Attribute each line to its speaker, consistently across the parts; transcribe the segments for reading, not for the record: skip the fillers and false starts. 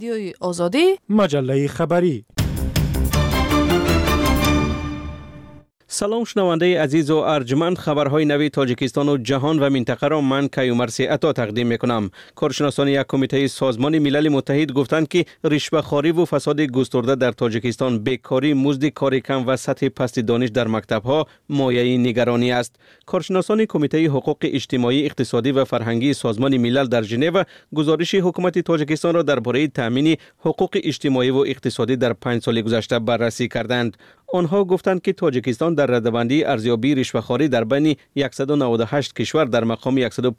Speaker 1: رادیوی آزادی،
Speaker 2: مجله خبری. سلام شنونده عزیز و ارجمند، خبرهای نوی تاجیکستان و جهان و منطقه را من کیومرثی عطا تقدیم میکنم. کارشناسان یک کمیته سازمان ملل متحد گفتند که رشوه‌خواری و فساد گسترده در تاجیکستان، بیکاری، مزد کار کم و سطح پست دانش در مکتب‌ها مایه نگرانی است. کارشناسان کمیته حقوق اجتماعی، اقتصادی و فرهنگی سازمان ملل در ژنو گزارش حکومت تاجیکستان را درباره تامین حقوق اجتماعی و اقتصادی در 5 سال گذشته بررسی کردند. آنها گفتند که تاجیکستان در رده‌بندی ارزیابی رشوه‌خواری در بین 198 کشور در مقام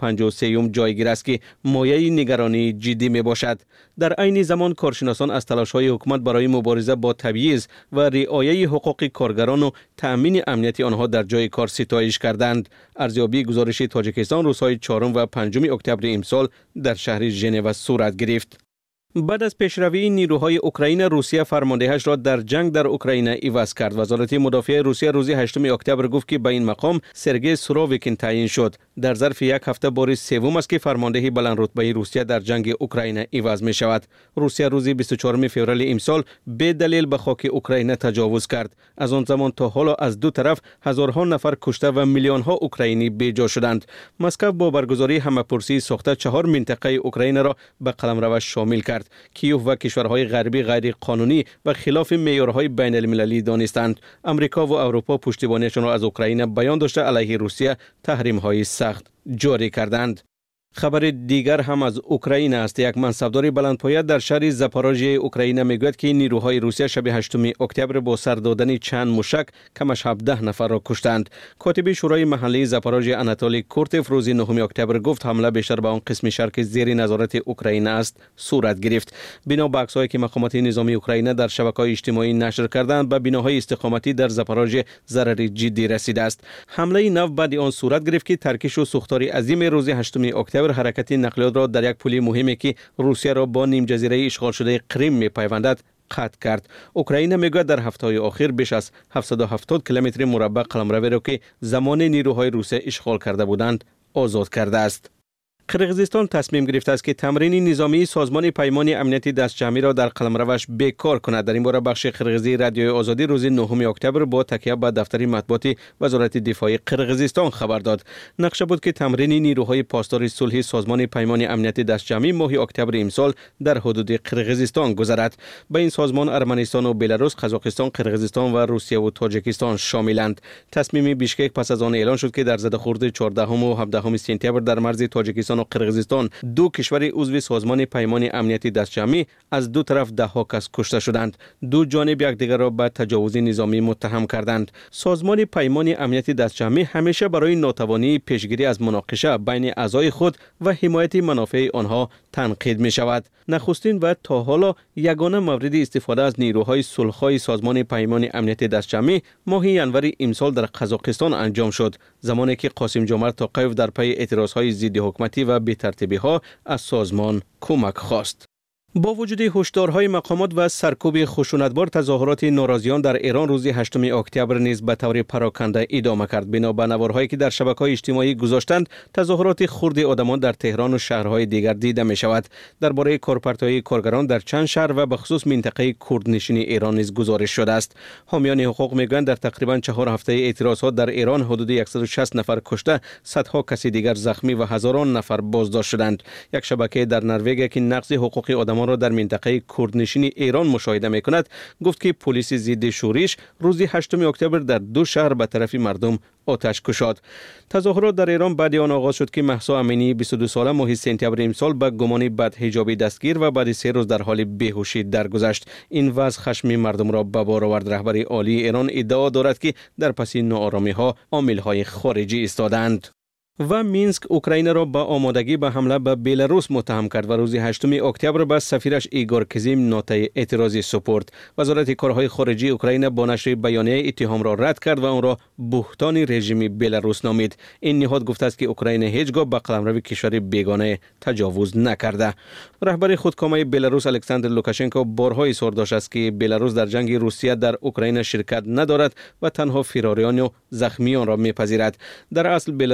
Speaker 2: 153 جایگیر است که مایه نگرانی جدی می باشد. در عین زمان کارشناسان از تلاش‌های حکومت برای مبارزه با تبعیض و رعایت حقوق کارگران و تأمین امنیت آنها در جای کار ستایش کردند. ارزیابی گزارش تاجیکستان روزهای 4 و 5 اکتبر امسال در شهر ژنو صورت گرفت. بعد از پیشروی نیروهای اوکراین، روسیه فرماندهش را در جنگ در اوکراین عوض کرد. وزارت مدافع روسیه روز 8 اکتبر گفت که به این مقام سرگئی سورویکین تعیین شد. در ظرف یک هفته بار سوم است که فرمانده بلند رتبه روسیه در جنگ اوکراین عوض می شود. روسیه روز 24 فوریه امسال به دلیل به خاک اوکراین تجاوز کرد. از آن زمان تا حالا از دو طرف هزارها نفر کشته و میلیون ها اوکراینی بی‌جا شدند. مسکو با برگزاری همه‌پرسی ساخته 4 منطقه اوکراین را به قلمرو شامل کرد. کیوف و کشورهای غربی غیر قانونی و خلاف معیارهای بین المللی دانستند. امریکا و اروپا پشتیبانیشان را از اوکراین بیان داشته علیه روسیه تحریم‌های سخت جاری کردند. خبر دیگر هم از اوکراین است. یک منصبدار بلندپایه در شهر زاپاروژیه اوکراین میگوید که نیروهای روسیه شب 8 اکتبر با سر دادن چند موشک کمش 17 نفر را کشتند. کاتب شورای محلی زاپاروژیه آناتولی کورتف روز 9 اکتبر گفت حمله بیشتر به آن قسم شهر که زیر نظارت اوکراین است صورت گرفت. بنا به عکس‌هایی که مقامات نظامی اوکراین در شبکه‌های اجتماعی نشر کردند، به بناهای استقامتی در زاپاروژیه ضرر جدی رسیده است. حمله نو بعد آن صورت گرفت که ترکش و سوختار عظیم روز 8 اکتبر حرکت نقلیات را در یک پل مهمی که روسیه را با نیم جزیره اشغال شده کریم می‌پیوندد قطع کرد. اوکراین میگوید در هفته‌های اخیر بیش از 770 کیلومتر مربع قلمرو را که زمان نیروهای روسیه اشغال کرده بودند آزاد کرده است. قرقیزستان تصمیم گرفته است که تمرین نظامی سازمان پیمان امنیتی دستجمعی را در قلمروش بیکار کند. در این باره بخش قرقیزی رادیوی آزادی روز 9 اکتبر با تکیه به دفتر مطبوعاتی وزارت دفاع قرقیزستان خبر داد. نقشه بود که تمرین نیروهای پاسدار صلح سازمان پیمان امنیتی دستجمعی ماه اکتبر امسال در حدود قرقیزستان گذرد. به این سازمان ارمنستان و بلاروس، قزاقستان، قرقیزستان و روسیه و تاجیکستان شاملند. تصمیم بیشکک پس از آن اعلان شد که در زدخورد 14 و 17 سپتامبر در مرز تاجیکستان و قرقیزستان دو کشور عضو سازمان پیمان امنیتی دستجمعی از دو طرف ده‌ها کس کشته شدند. دو جانب یکدیگر را به تجاوز نظامی متهم کردند. سازمان پیمان امنیتی دستجمعی همیشه برای ناتوانی پیشگیری از مناقشه بین اعضای خود و حمایت منافع آنها تنقید می شود. نخستین و تا حالا یگانه مورد استفاده از نیروهای صلح‌خواه سازمان پیمان امنیتی دستجمعی ماه ینور امسال در قزاقستان انجام شد، زمانی که قاسم جمعه توقیف در پی اعتراضهای ضد حکومتی و بی‌ترتیبی‌ها از سازمان کمک خواست. با وجود هشدارهای مقامات و سرکوب خشونتبار، تظاهرات ناراضیان در ایران روز 8 اکتبر نیز به طور پراکنده ادامه کرد. بنا به نوارهایی که در شبکه‌های اجتماعی گذاشتند، تظاهرات خرد آدمان در تهران و شهرهای دیگر دیده می شود. درباره کارپرت‌های کارگران در چند شهر و به خصوص منطقه کردنشین ایران نیز گزارش شده است. حامیان حقوق میگویند در تقریباً 4 هفته اعتراضات در ایران حدود 160 نفر کشته، صدها کسی دیگر زخمی و هزاران نفر بازداشت شدند. یک شبکه در نروژ که نقض حقوق آدمان را در منطقه کردنشین ایران مشاهده می کند گفت که پلیس ضد شورش روز 8 اکتبر در دو شهر به طرف مردم آتش کشاد. تظاهرات در ایران بعد آن آغاز شد که مهسا امینی 22 ساله ماه سپتامبر امسال به گمان بدحجابی دستگیر و بعد 3 روز در حال بیهوشی درگذشت. این وضع خشم مردم را به بار آورد. رهبر عالی ایران ادعا دارد که در پس ناآرامی ها عامل‌های خارجی ایستادند. و مینسک اوکراین را به آمادگی به حمله به بلاروس متهم کرد و روز 8 اکتبر به سفیرش ایگور کزیم نوتای اعتراضی سپرد. وزارت کارهای خارجه اوکراین با نشر بیانیه اتهام را رد کرد و آن را بهتان رژیم بلاروس نامید. این نهاد گفته است که اوکراین هیچگاه به قلمرو کشور بیگانه تجاوز نکرده. رهبر خودکامه بلاروس الکساندر لوکاشنکو بارها اظهار داشته است که بلاروس در جنگ روسیه در اوکراین شرکت ندارد و تنها فراریان و زخمیان را میپذیرد. در اصل بلاروس از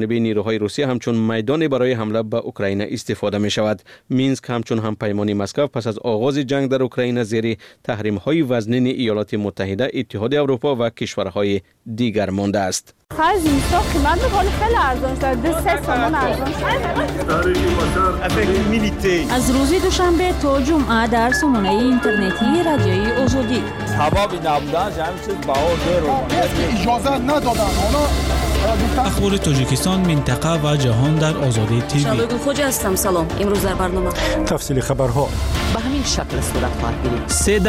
Speaker 2: جانب نیروهای روسیه همچون میدان برای حمله به اوکراین استفاده می شود. مینسک همچون هم پیمانی مسکو پس از آغاز جنگ در اوکراین زیر تحریم های وزنین ایالات متحده، اتحاد اروپا و کشورهای دیگر مانده است.
Speaker 1: خرج اینستا قیمت میکنه خیلی ارزان شده، 3 تومان ارزان شده.
Speaker 3: از روز دوشنبه تا جمعه در سامانه اینترنتی رادیوی آزادی
Speaker 4: حبابی نبودن همین چیز بهار
Speaker 5: اجازه ندادن.
Speaker 6: اخبار تاجیکستان، منطقه و جهان در آزادی تیوی.
Speaker 3: شبگون خوجا هستم. سلام. امروز در برنامه
Speaker 5: تفصیل خبرها
Speaker 7: به همین شکل صورت خواهد گرفت.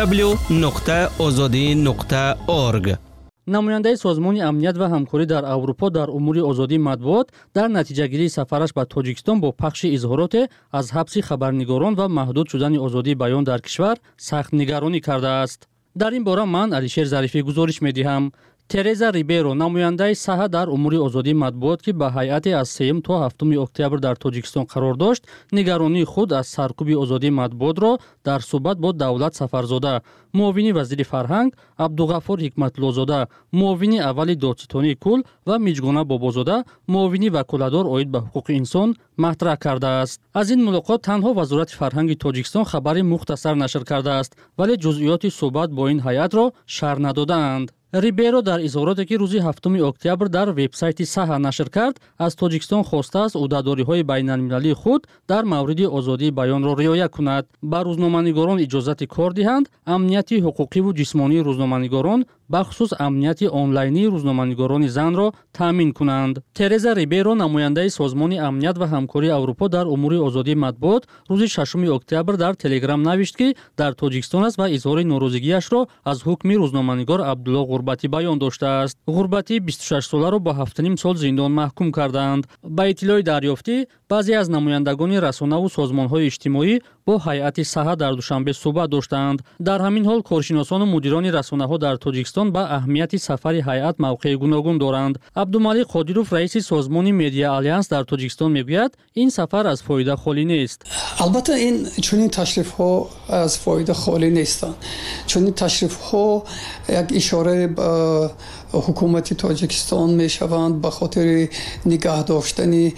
Speaker 2: www.azadi.org.
Speaker 8: نماینده سازمان امنیت و همکاری در اروپا در امور آزادی مطبوعات در نتیجه‌گیری سفرش به تاجیکستان با پخش اظهارات از حبس خبرنگاران و محدود شدن آزادی بیان در کشور سخت نگرانی کرده است. در این باره من علیشیر ظریفی گزارش می‌دهم. ترزا ریبیرو، نماینده ساحه در امور آزادی مطبوعات که به هیئت از 3 تا 7 اکتبر در تاجیکستان قرار داشت، نگرانی خود از سرکوب آزادی مطبوعات را در صحبت با دولت سفرزاده، معاون وزیر فرهنگ عبدالغفور حکمت‌الله‌زاده، معاون اول دادستانی کل و میجگونه بابازاده، معاون وکالتدار عاید به حقوق انسان مطرح کرده است. از این ملاقات تنها وزارت فرهنگ تاجیکستان خبری مختصر نشر کرده است، ولی جزئیات صحبت با این هیئت را شرح ندادند. ریبیرو در اظهاراتی که روز 7 اکتبر در وبسایت ساحه نشر کرد، از تاجیکستان خواسته است عهده‌داری‌های بین‌المللی خود در مورد آزادی بیان را رعایت کند. به روزنامه‌نگاران اجازه کار دهند، امنیت حقوقی و جسمانی روزنامه‌نگاران بخصوص امنیت آنلاینی روزنامه‌نگاران زن را تامین کنند. ترزا ریبیرو، نماینده سازمان امنیت و همکاری اروپا در امور آزادی مطبوعات، روز 6 اکتبر در تلگرام نوشت که در تاجیکستان است و اظهار ناراضگیش را از حکم روزنامه‌نگار عبدالله غربتی بیان داشته است. غربتی 26 ساله را با 7.5 سال زندان محکوم کردند. با اطلاع دریافتی، بعضی از نمایندگان رسانه و سازمان‌های اجتماعی با هیئت ساحه در دوشنبه صحبت داشتند. در همین حال کارشناسان و مدیران رسانه‌ها در تاجیکستان با اهمیت سفر هیئت موقع گوناگون دارند. عبدالملک قادیروف، رئیس سازمان مدیا آلیانس در تاجیکستان میگوید این سفر از فایده خالی نیست.
Speaker 9: البته این چنین تشریف‌ها از فایده خالی نیستند. چنین تشریف‌ها یک اشاره به حکومت تاجیکستان میشوند به خاطر نگاه داشتن یک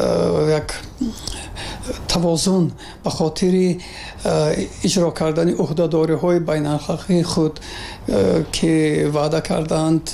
Speaker 9: توازن، به خاطر اجرا کردن عهده‌داری‌های بین‌المللی خود که وعده کردند،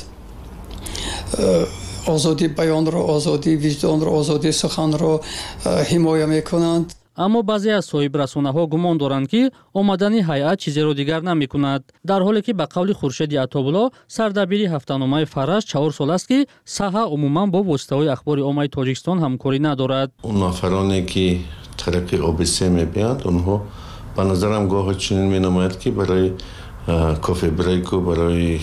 Speaker 9: آزادی بیان را، آزادی وجدان را، آزادی سخن را حمایت میکنند.
Speaker 8: اما بعضی از صاحب رسانه‌ها گمان دارند که آمدن هیئت چیزی را دیگر نمی‌کند، در حالی که به قول خورشید عطابالله، سردبیر هفته‌نامه فرش، 4 سال است که ساحه عموماً با واسطه‌های اخبار عامه تاجیکستان همکاری ندارد.
Speaker 10: اون نفرانی که طریق آبیسه می‌بیند، اونها به نظرم گاه چنین می‌نماید که برای کافی بریک و برای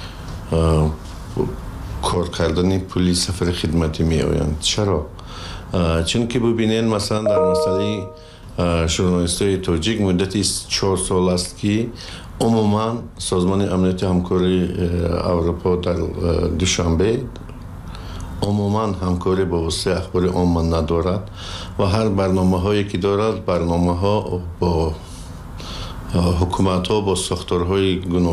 Speaker 10: کار کردن پلی سفر خدمتی می‌آیند. چرا؟ چون که ببینین مثلا در مسئله ژورنالیست‌های تاجیک مدتی 4 سال است که عموما سازمان امنیت همکاری اروپا در دوشنبه عموما همکاری با واسطه اخبار عامه ندارد و هر برنامه‌هایی که دارد برنامه‌ها با حکومت‌ها با ساختارهای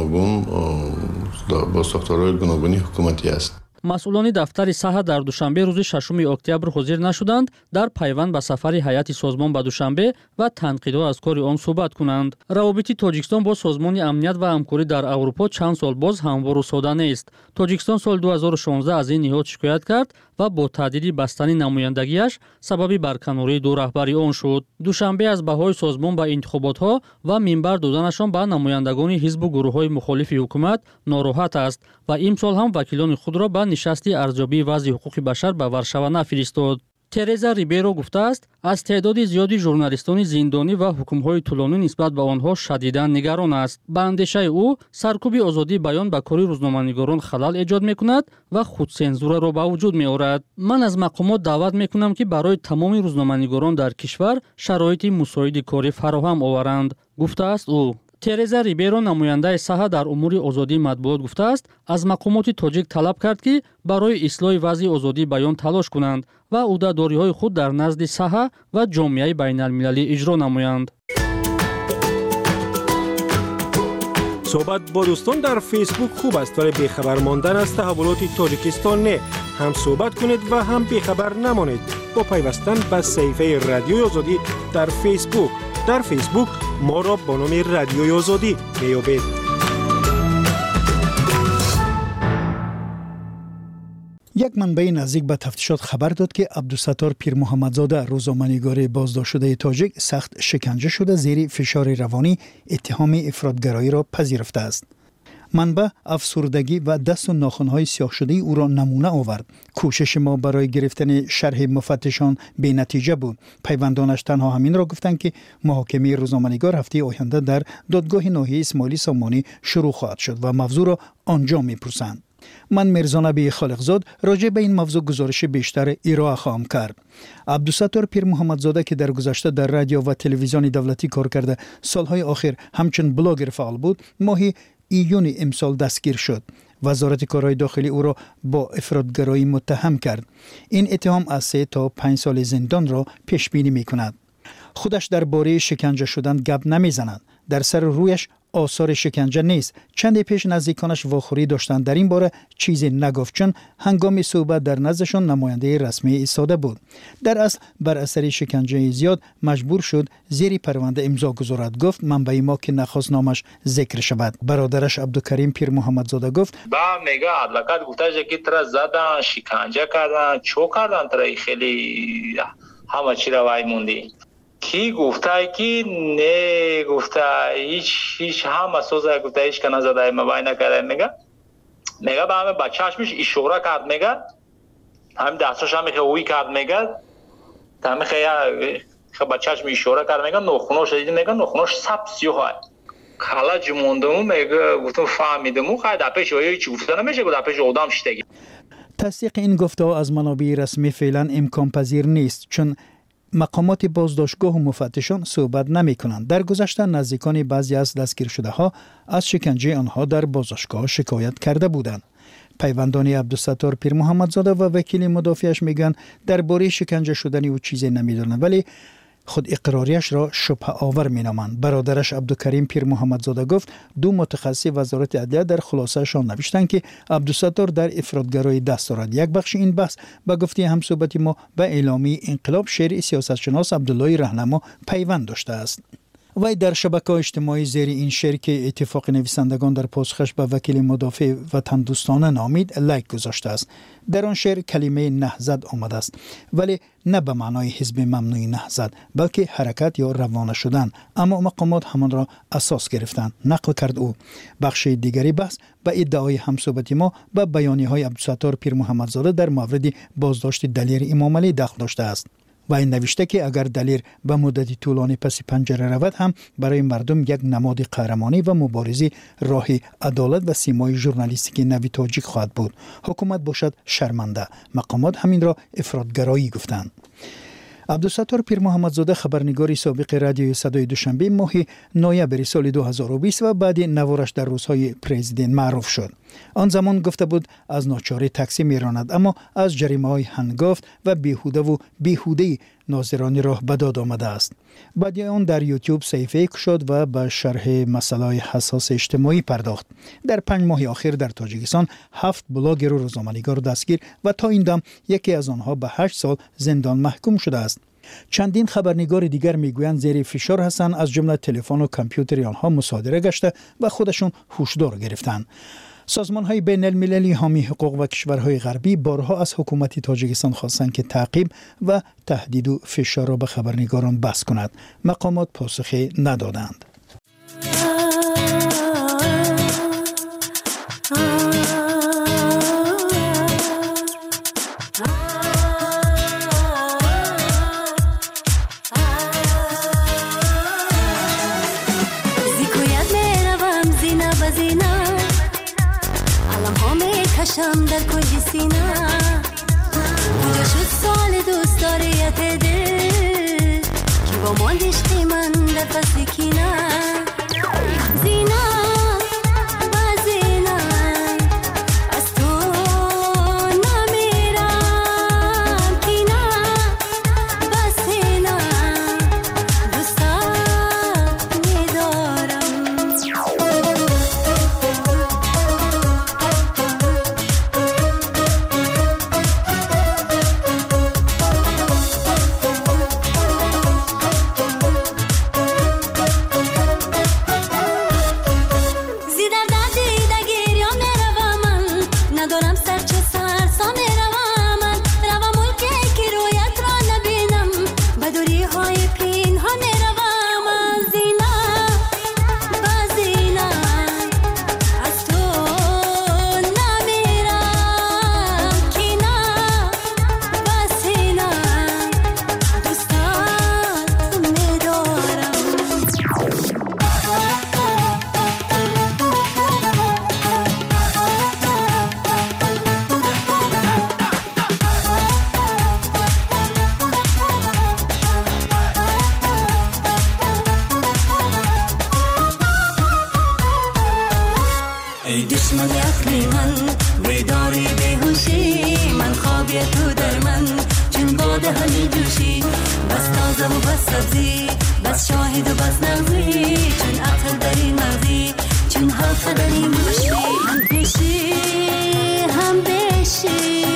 Speaker 10: گوناگونی حکومتی است.
Speaker 8: مسئولان دفتر ساحه در دوشنبه روز 6 اکتبر حاضر نشدند در پیوند به سفر هیئت سازمان به دوشنبه و تنقیدها از کار آن صحبت کنند. روابط تاجیکستان با سازمان امنیت و همکاری در اروپا چند سال باز هموار و ساده نیست. تاجیکستان سال 2016 از این نهاد شکایت کرد و با تهدید بستن نمایندگیش سبب برکناری دو رهبری آن شد. دوشنبه از بهای سازمان به انتخابات‌ها و منبر دادنشان به نمایندگان حزب و گروه‌های مخالف حکومت ناراحت است و امسال هم وکیلان خود را به نشست ارزیابی وضع حقوق بشر به ورشو نفرستاد. ترزا ریبیرو گفته است از تعداد زیادی ژورنالیستان زندانی و حکم‌های طولانی نسبت به آنها شدیداً نگران است. به اندیشه او سرکوب آزادی بیان به کار روزنامه‌نگاران خلل ایجاد می‌کند و خودسانسور را به وجود می‌آورد. من از مقامات دعوت می‌کنم که برای تمام روزنامه‌نگاران در کشور شرایط مساعد کاری فراهم آورند، گفته است او. ترزا ریبیرو، نماینده ساحه در امور آزادی مطبوعات، گفته است از مقامات تاجیک طلب کرد که برای اصلاح وضع آزادی بیان تلاش کنند و عهده‌داری‌های خود در نزد ساحه و جامعه بین‌المللی اجرا نمایند.
Speaker 5: صحبت با دوستان در فیسبوک خوب است، ولی بی‌خبر ماندن از تحولات تاجیکستان نه. هم صحبت کنید و هم بیخبر نمانید با پیوستن به صفحه رادیوی آزادی در فیسبوک. در فیسبوک ما را با نام رادیوی آزادی میابید. یک منبع نزدیک به تفتیشات خبر داد که عبدالستار پیرمحمدزاده روزنامه‌نگار بازداشت شده تاجیک سخت شکنجه شده زیر فشار روانی اتهام افراطگرایی را پذیرفته است. منبع افسردگی و دست و ناخن‌های سیاه شده او را نمونه آورد. کوشش ما برای گرفتن شرح مفتشان بی نتیجه بود. پیوندانش تنها همین را گفتند که محاکمه روزنامه‌نگار هفته آینده در دادگاه ناحیه اسماعیلی سامانی شروع خواهد شد و موضوع را آنجا می‌پرسند. من میرزا نبی خالقزاد راجع به این موضوع گزارش بیشتر ارائه خواهم کرد. عبدالستار پیرمحمدزاده که در گذشته در رادیو و تلویزیون دولتی کار کرده، سالهای آخر همچون بلاگر فعال بود، ماه ایون امسال دستگیر شد. وزارت کارهای داخلی او را با افراطگرایی متهم کرد. این اتهام از 3 تا 5 سال زندان را پیش بینی می‌کند. خودش درباره شکنجه شدن گپ نمی‌زند. در سر رویش آثار شکنجه نیست. چند پیش نزدیکانش واخوری داشتند در این باره چیزی نگفت، چون هنگام صحبت در نزدشان نماینده رسمی ایستاده بود. در اصل بر اثر شکنجه زیاد مجبور شد زیر پرونده امضا گذارد. گفت منبع ما که نخواست نامش ذکر شود. برادرش عبدالکریم پیرمحمدزاده گفت
Speaker 11: با میگه ادلکات گفته که ترا زدن، شکنجه کردن، چو کردن، ترا خیلی همه چی را وای موندی. کی گفته که نه گفته هیچ هم سوزه گفته هیچ کنه زده مبای نکرده. میگه به همه بچهش میشه اشاره کرد، میگه همین دستش هم میگه اوی کرد، میگه همین خیلی بچهش می اشاره کرد، میگه نخونوش دیدی، میگه نخونوش سبسی های کلا جموندمو، میگه گفتم فهمیدمو خیلی دپش هایی چی گفته نمیشه که دپش آدم شدگی.
Speaker 12: تصدیق این گفته از منابع رسمی فعلا امکان پذیر نیست، چون مقامات بازداشتگاه و مفتشان صحبت نمی کنند. در گذشته نزدیکان بعضی از دستگیر شده ها از شکنجه آنها در بازداشتگاه شکایت کرده بودند. پیوندان عبدالستار پیرمحمدزاده و وکیل مدافعش میگن درباره شکنجه شدن او چیزی نمیدونند، ولی خود اقراریش را شبهه آور مینامند. برادرش عبدالکریم پیرمحمدزاده گفت 2 متخصص وزارت عدلیه در خلاصه‌شان نوشتند که عبدالستار در افراطگرایی دست دارد. یک بخش این بحث به گفته همصحبت ما به اعلامیه انقلاب شعر سیاستشناس عبدالله رهنما پیوند داشته است. وی در شبکه‌های اجتماعی زیر این شعر که اتفاق نویسندگان در پاسخش به وکیل مدافع وطن دوستانه نامید لایک گذاشته است. در آن شعر کلمه نهضت آمده است، ولی نه به معنای حزب ممنوع نهضت، بلکه حرکت یا روانه شدن، اما مقامات همان را اساس گرفتند. نقل کرد او. بخش دیگری بحث به ادعای همصحبت ما به بیانیه‌های عبدالستار پیرمحمدزاده در مورد بازداشت دلیر امام علی دخل داشته است. و این نوشته که اگر دلیر به مدت طولانی پس پنجره رود هم برای مردم یک نماد قهرمانی و مبارزی راه عدالت و سیمای ژورنالیستیک نوی تاجیک خواهد بود. حکومت باشد شرمنده. مقامات همین را افراطگرایی گفتند. عبدالستار پیرمحمدزاده خبرنگاری سابق رادیوی صدای دوشنبه ماه نوامبر سال 2020 و بعد نوارش در روزهای پرزیدنت معروف شد. آن زمان گفته بود از ناچاری تاکسی میراند، اما از جریمه‌های هنگفت و بیهوده ناظران راه به داد آمده است. بعد آن در یوتیوب صفحه شد و به شرح مسائل حساس اجتماعی پرداخت. در 5 ماه اخیر در تاجیکستان 7 بلاگر و روزنامه‌نگار دستگیر و تا این دم یکی از آنها به 8 سال زندان محکوم شده است. چندین خبرنگار دیگر میگویند زیر فشار هستند، از جمله تلفن و کامپیوتر آنها مصادره گشته و خودشون هوشدار گرفتند. سازمان‌های بین‌المللی حامی حقوق و کشورهای غربی بارها از حکومت تاجیکستان خواستند که تعقیب و تهدید و فشار را به خبرنگاران بس کند. مقامات پاسخی ندادند.
Speaker 13: در کل سینا کجا شد سال دوست داریت دل که با ماندش قیمن در فصل کینا زینا و زینا از تو نمیرم کینا بس اینا دوستت میدارم. دشمن عقلی من وداری بهوشی من خوابی تو در من چون باده همی جوشی بس تازه و بس سبزی بس شاهد و بس نغزی چون عقل در این مغزی چون حلقه در این موشی هم پیشی هم بیشی.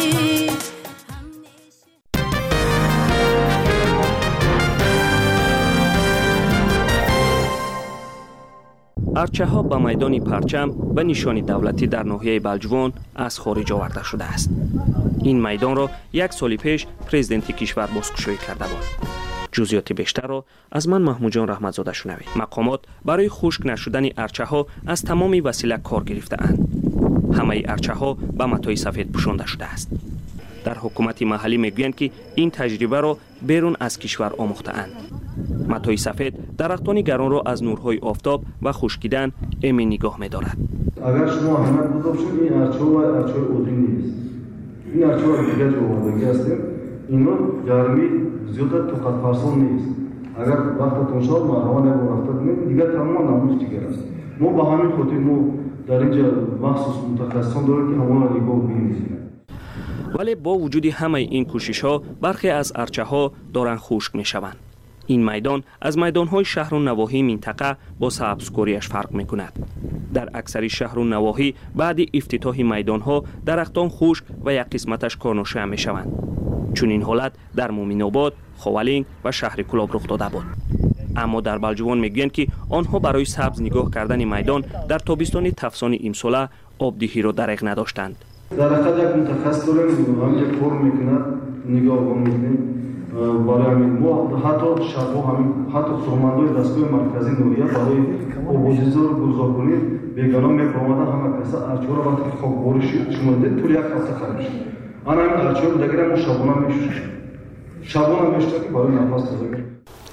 Speaker 14: ارچه‌ها به میدان پرچم و نشان دولتی در ناحیه بلجوان از خارج آورده شده است. این میدان را یک سال پیش پرزیدنت کشور بازگشایی کرده بود. جزئیات بیشتر را از من محمود جان رحمتزاده شنوید. مقامات برای خشک نشدن ارچه‌ها از تمام وسیله کار گرفته‌اند. همه ارچه‌ها به متای سفید پوشانده شده است. در حکومت محلی میگویند که این تجربه را بیرون از کشور آموخته‌اند. متای سفید درختان گران را از نورهای آفتاب و خشکیدن امی نگاه می‌دارد.
Speaker 15: اگر شما اهمیت بودید این ارچه و ارچه اودین نیست. این ارچه را دیگه جو آوردگی هستیم. اینا گرمی زیاد طاقت فرسان نیست. اگر وقتتون شد ما روانه با وقتتون دیگه تمام ناموس دیگر است. ما با همین خاطر ما در اینجا مخصوص متخصصان داریم که همون را نگاه ببینیم.
Speaker 14: ولی با وجود همه این کوشش‌ها برخی از ارچه‌ها دارند خشک می‌شوند. این میدان از میدان‌های شهر و نواحی منطقه با سبزکاریش فرق می‌کند. در اکثر شهر و نواحی بعد افتتاح میدان‌ها درختان خشک و یک قسمتش کارناشه می‌شوند. چون این حالت در مومن‌آباد، خاولینگ و شهر کلاب رخ داده بود. اما در بلجوان میگویند که آنها برای سبز نگاه کردن میدان در تابستان تفسان امساله آبدهی را دریغ نداشتند.
Speaker 15: در حقیقت یک متخصص داریم هم یک فرم می‌کند نگاه می‌کنیم. برای همین ما حتی شبا همین حتی سرمندای دستگاه مرکزی نوریه برای آبادیزا رو گذار کنید بیگانا می‌آمدن همه کسا ارچه را وقتی خاک بارشی شما دید طول یک هفته خراب میشه. آن همین ارچه رو دیگر ما شبانه میشوشیم. شبانه میشته که برای نفس تازه.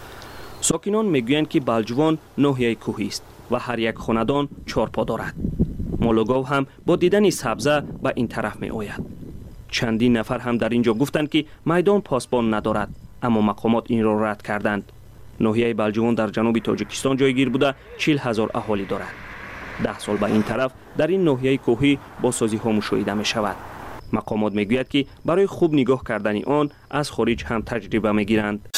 Speaker 14: ساکنان میگویند که بلجوان ناحیه کوهی است و هر یک خاندان 4 پا دارد. مالوگاو هم با دیدن سبزه به این طرف می آید. چندین نفر هم در اینجا گفتند که میدان پاسبان ندارد، اما مقامات این را رد کردند. ناحیه بلجوان در جنوب تاجیکستان جایگیر بوده 40,000 اهالی دارد. 10 سال به این طرف در این ناحیه کوهی بازسازی ها مشاهده می شود. مقامات می گوید که برای خوب نگاه کردن آن از خارج هم تجربه می گیرند.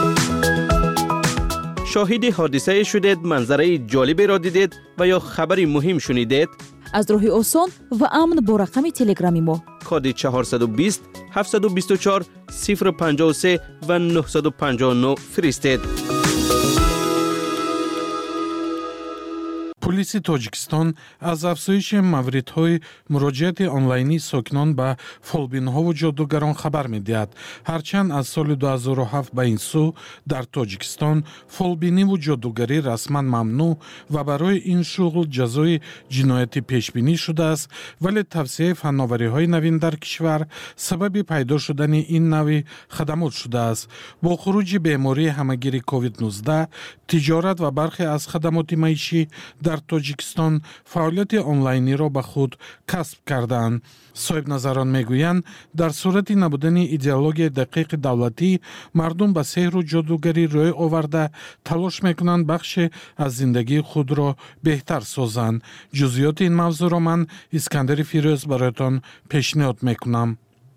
Speaker 2: شاهد حادثه شدید، منظره جالبی را دیدید و یا خبری مهم شنیدید؟
Speaker 3: از راه آسان و امن با رقم تلگرامی ما
Speaker 2: کد 420 724 053 و 959 فرستید.
Speaker 16: پلیس تاجیکستان از افزایش موردهای مراجعت آنلاینی ساکنان به فولبین‌ها و جادوگران خبر می‌دهد. هرچند از سال 2007 به این سو در تاجیکستان فولبینی و جادوگری رسما ممنوع و برای این شغل جزای جنایتی پیشبینی شده است، ولی توسعه فناوری‌های نوین در کشور سبب پیدا شدن این نوع خدمات شده است. با خروج بیماری همه‌گیری کووید 19 تجارت و برخی از خدمات معیشی در تاجیکستان فعالیت آنلاینی را به خود کسب کردند. صاحب نظران میگویند در صورت نبودن ایدئولوژی دقیق دولتی مردم به سحر و جادوگری روی آورده تلاش میکنند بخش از زندگی خود را بهتر سازند. جزئیات این موضوع را من اسکندر فیروز برایتان پیشنهاد میکنم.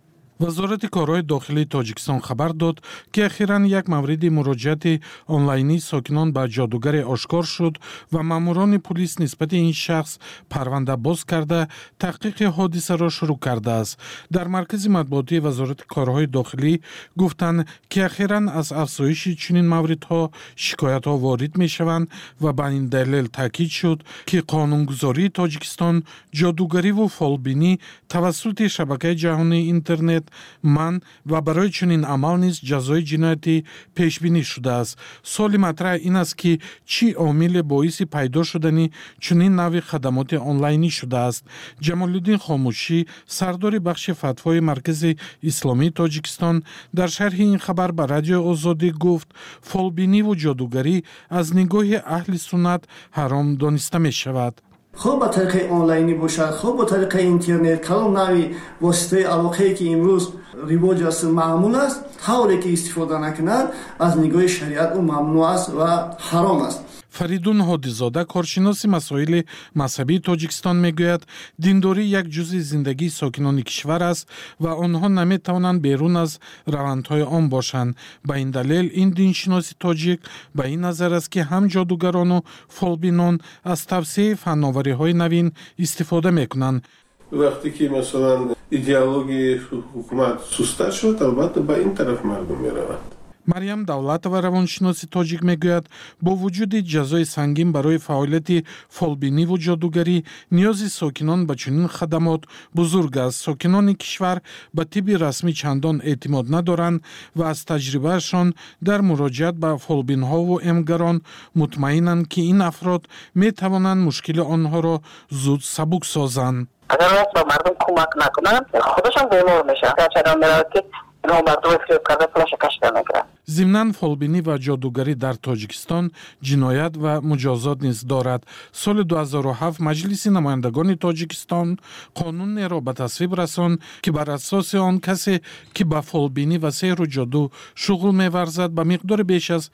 Speaker 16: وزارت کارهای داخلی تاجیکستان خبر داد که اخیراً یک مورد مراجعت آنلاینی ساکنان به جادوگر آشکار شد و ماموران پلیس نسبت این شخص پرونده باز کرده تحقیق حادثه را شروع کرده است. در مرکز مطبوعاتی وزارت کارهای داخلی گفتند که اخیراً از افزایش چنین موردها شکایت‌ها وارد می‌شوند و به این دلیل تاکید شد که قانونگذاری تاجیکستان جادوگری و فالبینی توسط شبکه جهانی اینترنت من و برای چنین عمل نیز جزای جنایتی پیش بینی شده است. سوال مطرح این است که چی عامل باعث پیدا شدن چنین نوع خدمات آنلاینی شده است. جمال الدین خاموشی سردار بخش فتوای مرکز اسلامی تاجیکستان در شرح این خبر به رادیو آزادی گفت فالبینی و جادوگری از نگاه اهل سنت حرام دانسته می شود.
Speaker 17: خوب با طریق آنلاینی باشد، خوب با طریق اینترنت، کلام نوی واسطه علاقه که امروز رواج است معمول است، حالی که استفاده نکند از نگاه شریعت او ممنوع است و حرام است.
Speaker 16: фаридун ҳодизода коршиноси масоили мазҳабии тоҷикистон мегӯяд диндорӣ як ҷузъи зиндагии сокинони кишвар аст ва онҳо наметавонанд берун аз равандҳои он бошанд. ба ин далел ин диншиноси тоҷик ба ин назар аст ки ҳам ҷодугарону фолбинон аз тавсеяи фанновариҳои навин истифода мекунанд.
Speaker 18: вақте ки масалан идеологияи ҳукумат суста шуд, албатта ба ин тараф мардум мераванд.
Speaker 16: марьям давлатова равоншиноси тоҷик мегӯяд бо вуҷуди ҷазои сангин барои фаъолияти фолбиниву ҷодугарӣ ниёзи сокинон ба чунин хадамот бузург аст. сокинони кишвар ба тибби расмӣ чандон эътимод надоранд ва аз таҷрибаашон дар муроҷиат ба фолбинҳову эмгарон мутмаинанд ки ин афрод метавонанд мушкили онҳоро зуд сабук созанд.
Speaker 19: агар раз ба мардум кӯмак накунанд худашон бемор мешаванд. чадан меравад ки инҳо мардуми фиреб карда пулаша кашида мегиранд.
Speaker 16: зимнан фолбинӣ ва ҷодугарӣ дар тоҷикистон ҷиноят ва муҷозот низ дорад. соли 2007 маҷлиси намояндагони тоҷикистон қонунеро ба тасвиб расонд ки бар асоси он касе ки ба фолбинӣ ва сеҳру ҷоду шуғл меварзад ба миқдори беш аз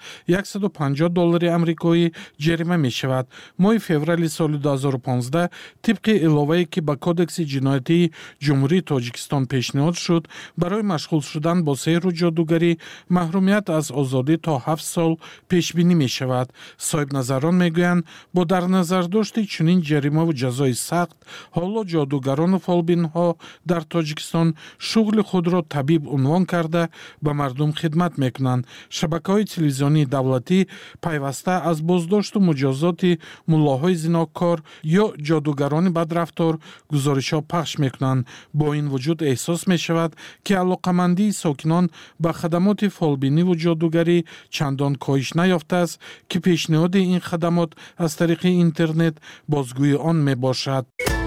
Speaker 16: $150 амрикоӣ ҷарима мешавад. моҳи феврали соли 2015 тибқи иловае ки ба кодекси ҷиноятии ҷумҳурии тоҷикистон пешниҳод шуд барои машғул шудан бо сеҳру ҷодугарӣ маҳрумият аз озодӣ то 7 сол пешбинӣ мешавад. соҳибназарон мегӯянд бо дар назардошти чунин ҷаримаву ҷазои сахт ҳоло ҷодугарону фолбинҳо дар тоҷикистон шуғли худро табиб унвон карда ба мардум хидмат мекунанд. шабакаҳои телевизионии давлатӣ пайваста аз боздошту муҷозоти муллоҳои зинокор ё ҷодугарони бадрафтор гузоришҳо пахш мекунанд. бо ин вуҷуд эҳсос мешавад ки алоқамандии сокинон ба хадамоти фолбиниву ҷодугарӣ чандон коҳиш наёфтааст ки пешниҳоди ин хадамот аз тариқи интернет бозгӯи он мебошад.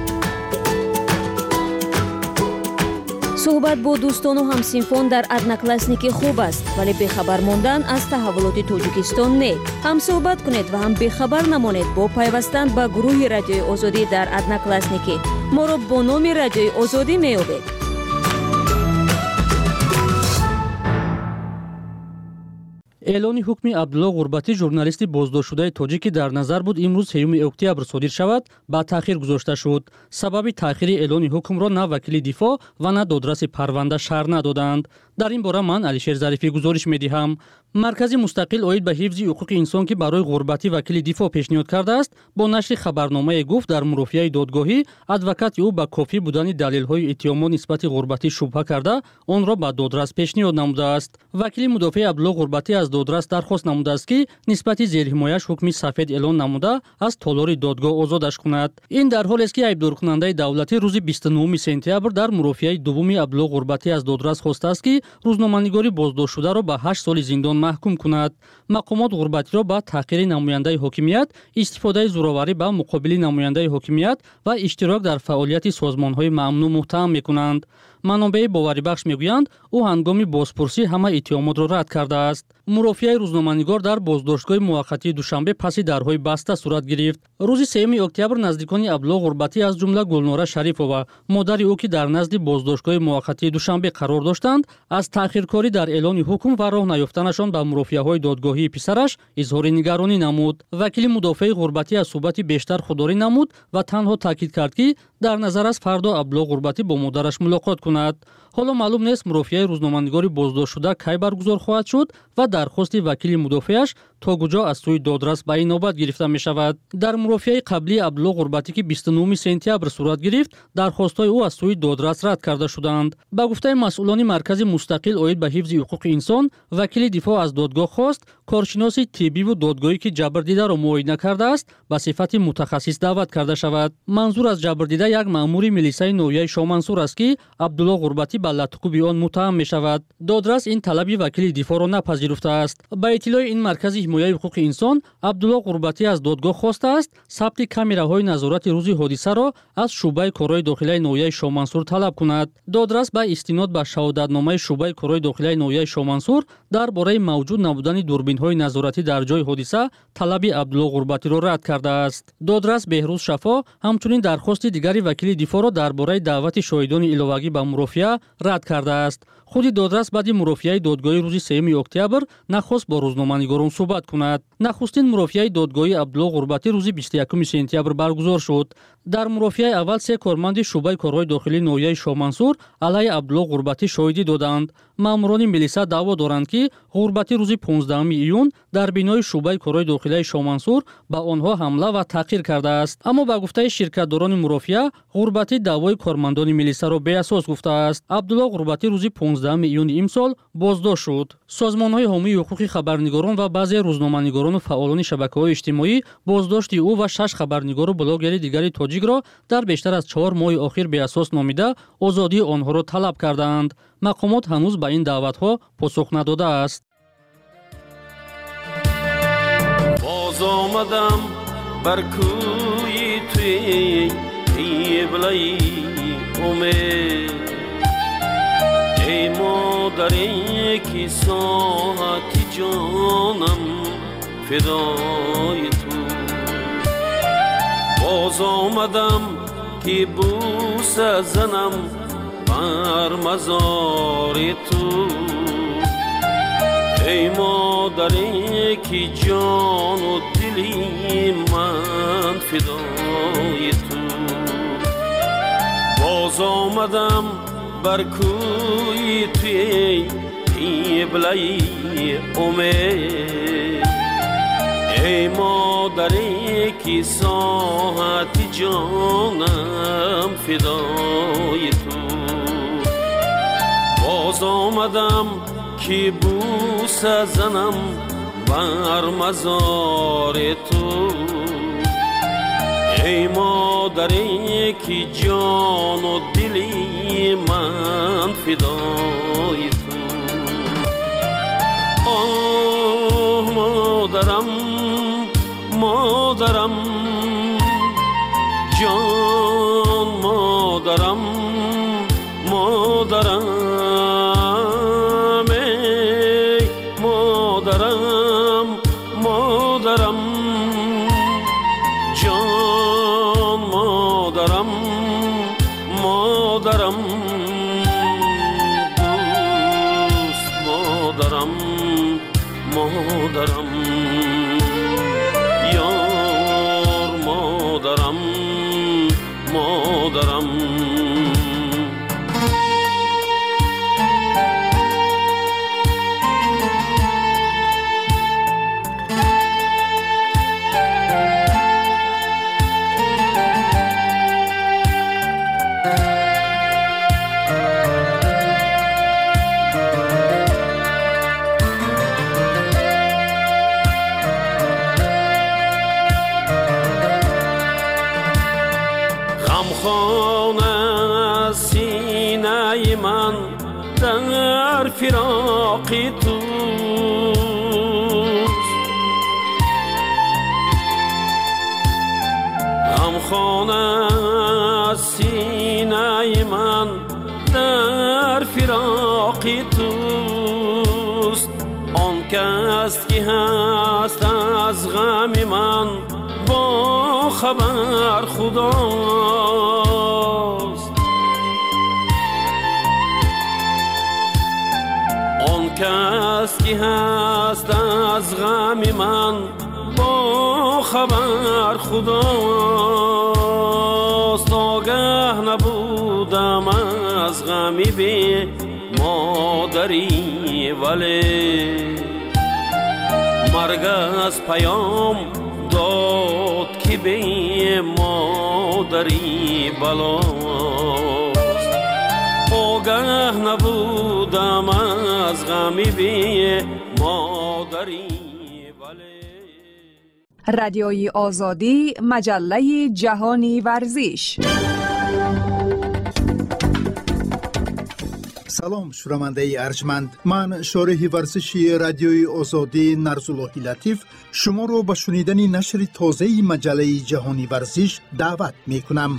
Speaker 3: суҳбат бо дӯстону ҳамсинфон дар одноклассники хуб аст, вале бехабар мондан аз таҳаввулоти тоҷикистон не. ҳам суҳбат кунед ва ҳам бехабар намонед бо пайвастан ба гурӯҳи радиои озодӣ дар одноклассники. моро бо номи радиои озодӣ меёбед.
Speaker 8: эълони ҳукми абдулло ғурбатӣ журналисти боздоштшудаи тоҷик ки дар назар буд имрӯз 3 октябр содир шавад ба таъхир гузошта шуд. сабаби таъхири эълони ҳукмро на вакили дифоъ ва на додраси парванда шарҳ надоданд. дар ин бора ман Алишер Зарифӣ гузориш медиҳам. маркази мустақил оид ба ҳифзи ҳуқуқи инсон ки барои ғурбатӣ вакили дифоъ пешниҳод кардааст бо нашри хабарномае гуфт дар мурофиаи додгоҳӣ адвокати ӯ ба кофӣ будани далелҳои иттиҳомот нисбати ғурбатӣ шубҳа карда онро ба додрас пешниҳод намудааст. вакили мудофиаи Абдулло Ғурбатӣ аз додрас дархост намудааст ки нисбати зерҳимояш ҳукми сафед эълон намуда аз толори додгоҳ озодаш кунад. ин дар ҳолест ки айбдоркунандаи давлатӣ рӯзи 29 сентябр дар мурофиаи дуввуми Абдулло Ғурбатӣ аз додрас хостааст ки рӯзноманигори боздоштшударо ба 8 соли зиндон маҳкум кунад. мақомот ғурбатиро ба таҳқири намояндаи ҳокимият, истифодаи зӯроварӣ ба муқобили намояндаи ҳокимият ва иштирок дар фаъолияти созмонҳои маъмуну муттаҳам мекунанд. манобаи боварибахш мегӯянд ӯ ҳангоми бозпурсӣ ҳама иттиҳомотро рад кардааст. мурофиаи рӯзноманигор дар боздоштгоҳи муваққатии душанбе паси дарҳои баста сурат гирифт. рӯзи 3 октябр наздикони Абдулло Ғурбатӣ аз ҷумла Гулнора Шарифова, модари ӯ ки дар назди боздоштгоҳи муваққатии душанбе қарор доштанд, аз таъхиркорӣ дар эълони ҳукм ва роҳ наёфтанашон ба мурофиаҳои додгоҳии писараш изҳори нигаронӣ намуд. вакили мудофиаи Ғурбатӣ аз суҳбати бештар худдорӣ намуд ва танҳо таъкид кард ки дар назар аст фардо Абдулло Ғурбатӣ бо модараш мулоқот кунад. ҳоло маълум нест мурофиаи рӯзноманигори боздоштшуда кай баргузор хоҳад шуд ва дархости вакили мудофиаш то куҷо аз сӯи додрас ба инобат гирифта мешавад. дар мурофиаи қаблии Абдулло Ғурбатӣ ки 29 сентябр сурат гирифт, дархостҳои ӯ аз сӯи додрас рад карда шуданд. ба гуфтаи масъулони маркази мустақил оид ба ҳифзи ҳуқуқи инсон, вакили дифоъ аз додгоҳ хост коршиноси тиббиву додгоҳӣ ки ҷабрдидаро муоина кардааст ба сифати мутахассис даъват карда шавад. манзур аз ҷабрдида як маъмури милисаи ноҳияи Шомансур аст ки Абдулло Ғурбатӣ ба латқуби он муттаҳам мешавад. додрас ин талаби вакили дифоъро напазируфтааст. ба иттилои ин маркази ҳимояи ҳуқуқи инсон, Абдулло Ғурбатӣ аз додгоҳ хостааст сабти камераҳои назорати рӯзи ҳодисаро аз шуъбаи корҳои дохилаи ноҳияи Шомансур талаб кунад. додрас ба истинод ба шаҳодатномаи шуъбаи корҳои дохилаи ноҳияи Шомансур дар бораи мавҷуд набудани дурбинҳои назоратӣ дар ҷои ҳодиса талаби Абдулло Ғурбатиро рад кардааст. додрас Беҳрӯз Шафо ҳамчунин дархости дигари вакили дифоъро дар бораи даъвати шоҳидони иловагӣ ба мурофиа рад кардааст. худи додрас баъди мурофиаи додгоҳи рӯзи 3 октябр нахост бо рӯзноманигорон суҳбат кунад. нахустин мурофиаи додгоҳи Абдулло Ғурбатӣ рӯзи 21 сентябр баргузор шуд. дар мурофиаи аввал 3 корманди шӯъбаи корҳои дохилии ноҳияи Шоҳмансур алайҳи Абдулло Ғурбатӣ шоҳидӣ доданд. маъмурони милиса даъво доранд ки Ғурбатӣ рӯзи 15 июн дар бинои шӯъбаи корҳои дохилии Шоҳмансур ба онҳо ҳамла ва таҳқир кардааст. аммо ба гуфтаи ширкатдорони мурофиа, Ғурбатӣ даъвои кормандони милисаро беасос гуфтааст. Абдулло Ғурбатӣ рӯзи 15 июни имсол боздошт шуд. созмонҳои ҳомии ҳуқуқи хабарнигорон ва баъзе рӯзноманигорону фаъолони шабакаҳои иҷтимоӣ боздошти ӯ ва 6 хабарнигору блогери дигари тоҷикро дар бештар аз 4 моҳи охир беасос номида озодии онҳоро талаб кардаанд. мақомот ҳанӯз ба ин даъватҳо посух надодааст.
Speaker 20: боз омадам бар кӯи туи қиблаи умед, ای مادری که ساعتی جانم فدای تو. باز آمدم که بوس زنم بر مزار تو. ای مادری که جان و دلی من فدای تو. باز آمدم بر کوی توی قبله امید، ای مادری که ساعت جانم فدای تو. باز آمدم که بوس زنم بر مزار تو. ای مادری که جان و دلی من فدای تو. آه مادرم مادرم جان، مادرم مادرم ای مادرم مادرم جان، مادرم مادرم دوست، مادرم مادرم یار، مادرم مادرم. در فراق توست، غمخانه سینه من در فراق توست. آن کس که هست از غم من با خبر خداست. کس که هست از غم من با خبر خداست. آگه نبودم از غمی بی مادری، ولی مرگ از پیام داد که بی مادری بلاست. آگه نبودم از غمی بی مادری.
Speaker 21: رادیوی آزادی، مجله جهانی ورزش.
Speaker 5: سلام شنونده ارجمند، من شارح ورزشی رادیوی آزادی نرزاللهی لطیف شما رو به شنیدن نشر تازه مجله جهانی ورزش دعوت می کنم.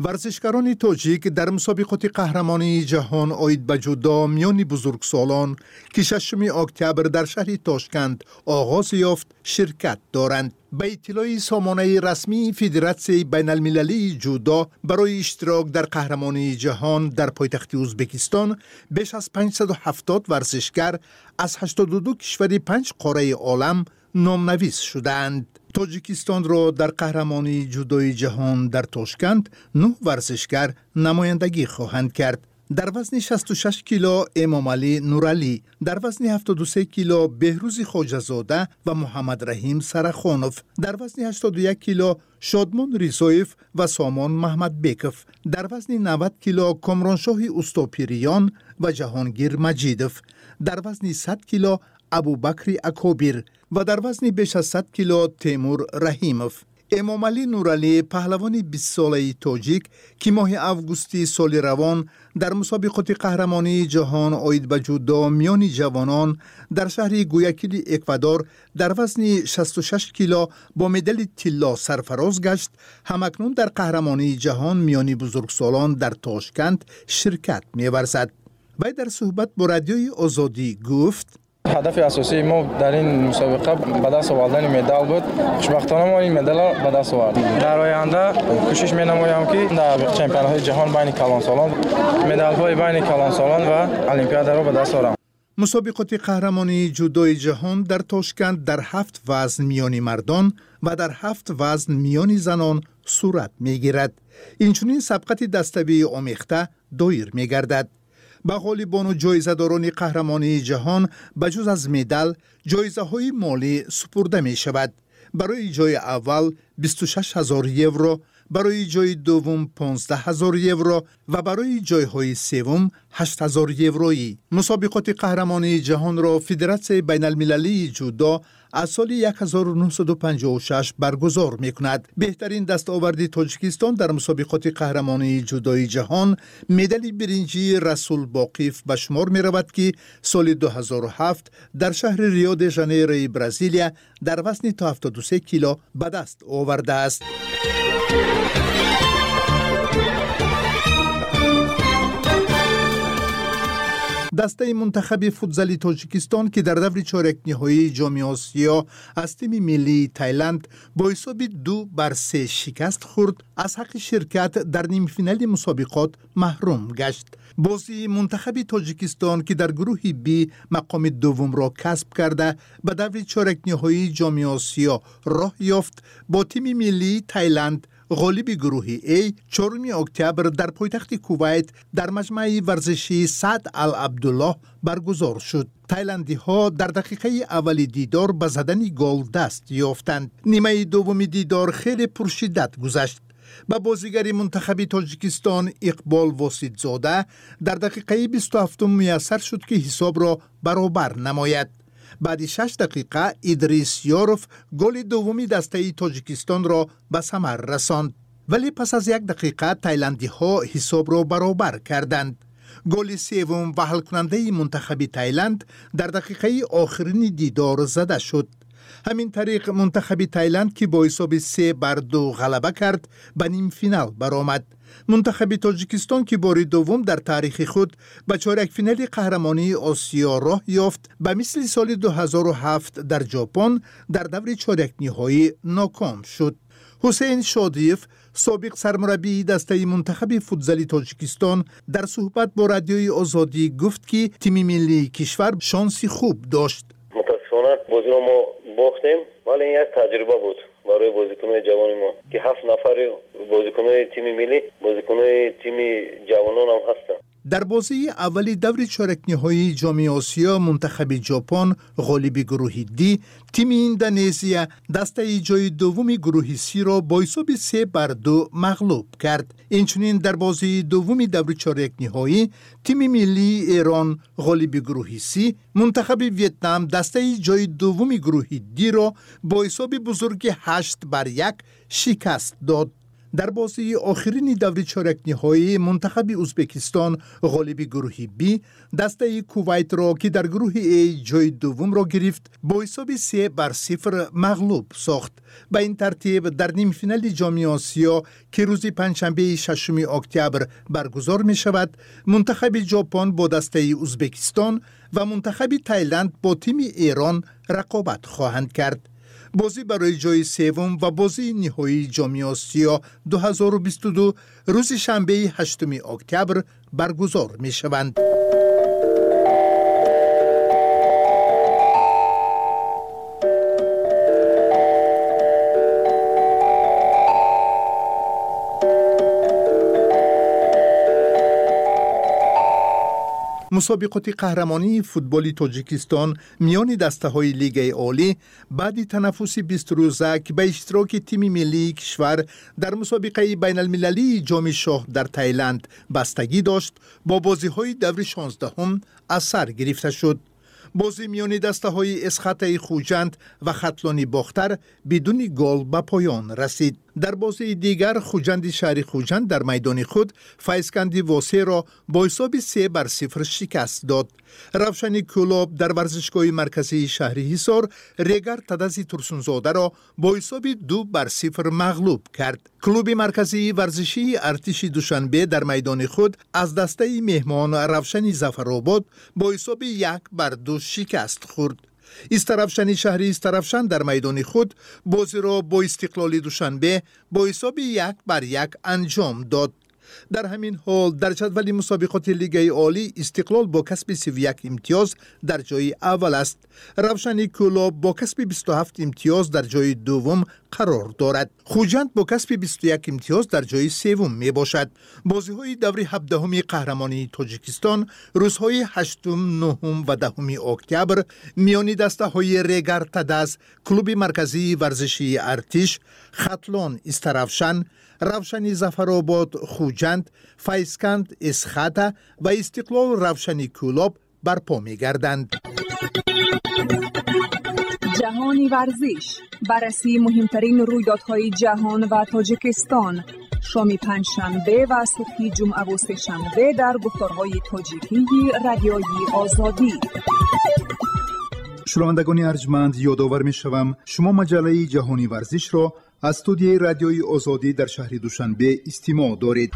Speaker 1: ورزشکاران تاجیک در مسابقات قهرمانی جهان آید به جودو میان بزرگسالان که 6 اکتبر در شهر تاشکند آغاز یافت شرکت دارند. به اطلاع سامانه رسمی فدراسیون بین المللی جودو برای اشتراک در قهرمانی جهان در پایتخت ازبکستان بیش از 570 ورزشکار از 82 کشور 5 قاره عالم نامنویس شدند. تاجیکستان را در قهرمانی جودوی جهان در تاشکند 9 ورزشکار نمایندگی خواهند کرد. در وزن 66 کیلو امام علی نورعلی، در وزن 73 کیلو بهروز خواجه‌زاده و محمد رحیم سرخانوف، در وزن 81 کیلو شادمان ریزایف و سامان محمد بیکف، در وزن 90 کیلو کامرانشاه استوپیریان و جهانگیر مجیدف، در وزن 100 کیلو ابوبکر اکابیر و در وزن بیش از 100 کیلو تیمور رحیموف. امام علی نورعلی پهلوان 20 ساله تاجیک که ماه اوگوستی سال روان در مسابقات قهرمانی جهان آید به جودو میان جوانان در شهر گویاکیل اکوادور در وزن 66 کیلو با مدال طلا سرفراز گشت، همکنون در قهرمانی جهان میان بزرگسالان در تاشکند شرکت می‌ورزد. وی در صحبت با رادیوی آزادی گفت:
Speaker 22: هدف اساسی ما در این مسابقه به دست آوردن مدال بود. خوشبختانه ما این مدال را به دست آوردیم. در آینده کوشش می‌نمایم که در چمپیونات جهان بین کلانسالان مدال‌های بین کلانسالان و المپیاد را به دست آورم.
Speaker 1: مسابقات قهرمانی جودوی جهان در تاشکند در 7 وزن میانی مردان و در 7 وزن میانی زنان صورت می‌گیرد. اینچنین سبقت دسته‌ای آمیخته دایر می‌گردد. به غالبان و جایزه‌داران قهرمانی جهان بجز از مدال جایزه های مالی سپرده می شود. برای جای اول 26,000 یورو، برای جای دوم 15,000 یورو و برای جای های سوم 8,000 یورویی. مسابقات قهرمانی جهان را فدراسیون بین المللی جودو از سال 1956 برگزار می کند. بهترین دستاوردی تاجیکستان در مسابقات قهرمانی جودوی جهان مدال برنجی رسول باقیف به شمار می رود که سال 2007 در شهر ریو د ژانیروی برزیلیا در وزن تا 73 کیلو به دست آورده است. دسته منتخب فوتزالی تاجیکستان که در دور چهارک نهایی جام آسیا از تیم ملی تایلند با حساب 2-3 شکست خورد، از حق شرکت در نیم فینال مسابقات محروم گشت. بازی منتخب تاجیکستان که در گروه بی مقام دوم را کسب کرده به دور چهارک نهایی جام آسیا راه یافت، با تیم ملی تایلند غالب گروه A 4 اکتبر در پایتخت کویت در مجمع ورزشی سعد العبدالله برگزار شد. تایلندی ها در دقیقه اول دیدار به زدن گل دست یافتند. نیمه دوم دیدار خیلی پرشدت گذشت. با بازیگر منتخب تاجیکستان اقبال واسطزاده در دقیقه 27 میسر شد که حساب را برابر نماید. بعد 6 دقیقه ادریس یاروف گل دومی دسته تاجیکستان را به ثمر رساند، ولی پس از 1 دقیقه تایلندی ها حساب را برابر کردند. گل سوم و حل کننده منتخب تایلند در دقیقه آخرین دیدار زده شد. همین طریق منتخب تایلند که با حساب 3-2 غلبه کرد به نیم فینال برآمد. منتخب تاجیکستان که بار دوم در تاریخ خود به چهارک فینال قهرمانی آسیا راه یافت، به مثل سال 2007 در ژاپن در دور چهارک نهایی ناکام شد. حسین شادیف سابق سرمربی دسته منتخب فوتزالی تاجیکستان در صحبت با رادیوی آزادی گفت که تیم ملی کشور شانسی خوب داشت.
Speaker 23: متاسفانه بازی رو ما باختیم، ولی این یک تجربه بود برای بازیکن‌های جوان ما که 7 نفر بازیکن‌های تیم ملی، بازیکن‌های تیم جوانان هم هستند.
Speaker 1: در بازی اولی دور چهارک نهایی جام آسیا منتخب ژاپن غالب گروه دی تیم اندونزیا دسته جای دوم گروه سی را با حساب 3-2 مغلوب کرد. اینچنین در بازی دومی دور چهارک نهایی تیم ملی ایران غالب گروه سی منتخب ویتنام دسته جای دوم گروه دی را با حساب بزرگ 8-1 شکست داد. در بازی آخرین دوری چارک نهایی منتخب ازبکستان غالب گروه بی دسته کویت را که در گروه ای جای دوم را گرفت با حساب 3-0 مغلوب ساخت. به این ترتیب در نیم فینال جام آسیا که روز پنجشنبه 6 اکتبر برگزار می شود منتخب ژاپن با دسته ازبکستان و منتخب تایلند با تیم ایران رقابت خواهند کرد. بازی برای جای سوم و بازی نهایی جام آسیا 2022 روز شنبه 8 اکتبر برگزار می شوند. مسابقات قهرمانی فوتبال تاجیکستان میان دسته‌های لیگ عالی بعد تنفس 20 روزه که به اشتراک تیم ملی کشور در مسابقه بین المللی جام شاه در تایلند بستگی داشت با بازی‌های دور 16 از سر گرفته شد. بازی میان دسته‌های اسخط خوجند و خطلانی باختر بدون گل به پایان رسید. در بازی دیگر خوجند شهر خوجند در میدان خود فیضکند واسه را با حساب 3-0 شکست داد. روشن کولاب در ورزشگاه مرکزی شهر حصار ریگر تدزی ترسونزاده را با حساب 2-0 مغلوب کرد. کلوب مرکزی ورزشی ارتش دوشنبه در میدان خود از دسته مهمان روشن ظفرآباد با حساب 1-2 شکست خورد. استرافشن شهری استرافشن در میدان خود بازی را با استقلال دوشنبه با حساب 1-1 انجام داد. در همین حال در جدول مسابقات لیگ عالی استقلال با کسب 31 امتیاز در جای اول است. روشن کولاب با کسب 27 امتیاز در جای دوم قرار دارد. خوجند با کسب 21 امتیاز در جای سوم می باشد. بازی های دوره 17 قهرمانی تاجیکستان روزهای 8، 9 و 10 اکتبر میان دسته های ریگر تدز، کلوب مرکزی ورزشی ارتش، خطلان استرافشن، روشن ظفرآباد خوجند، فیضکند اسخط و استقلال روشن کولاب برپا می گردند.
Speaker 21: جهانی ورزش، بررسی مهمترین رویدادهای جهان و تاجیکستان، شام پنجشنبه و صبح جمعه و سه‌شنبه در گفتارهای تاجیکی رادیویی آزادی.
Speaker 1: شنوندگان ارجمند، یادآور می‌شوم شما مجله جهانی ورزش را از استودیوی رادیویی آزادی در شهر دوشنبه استماع دارید.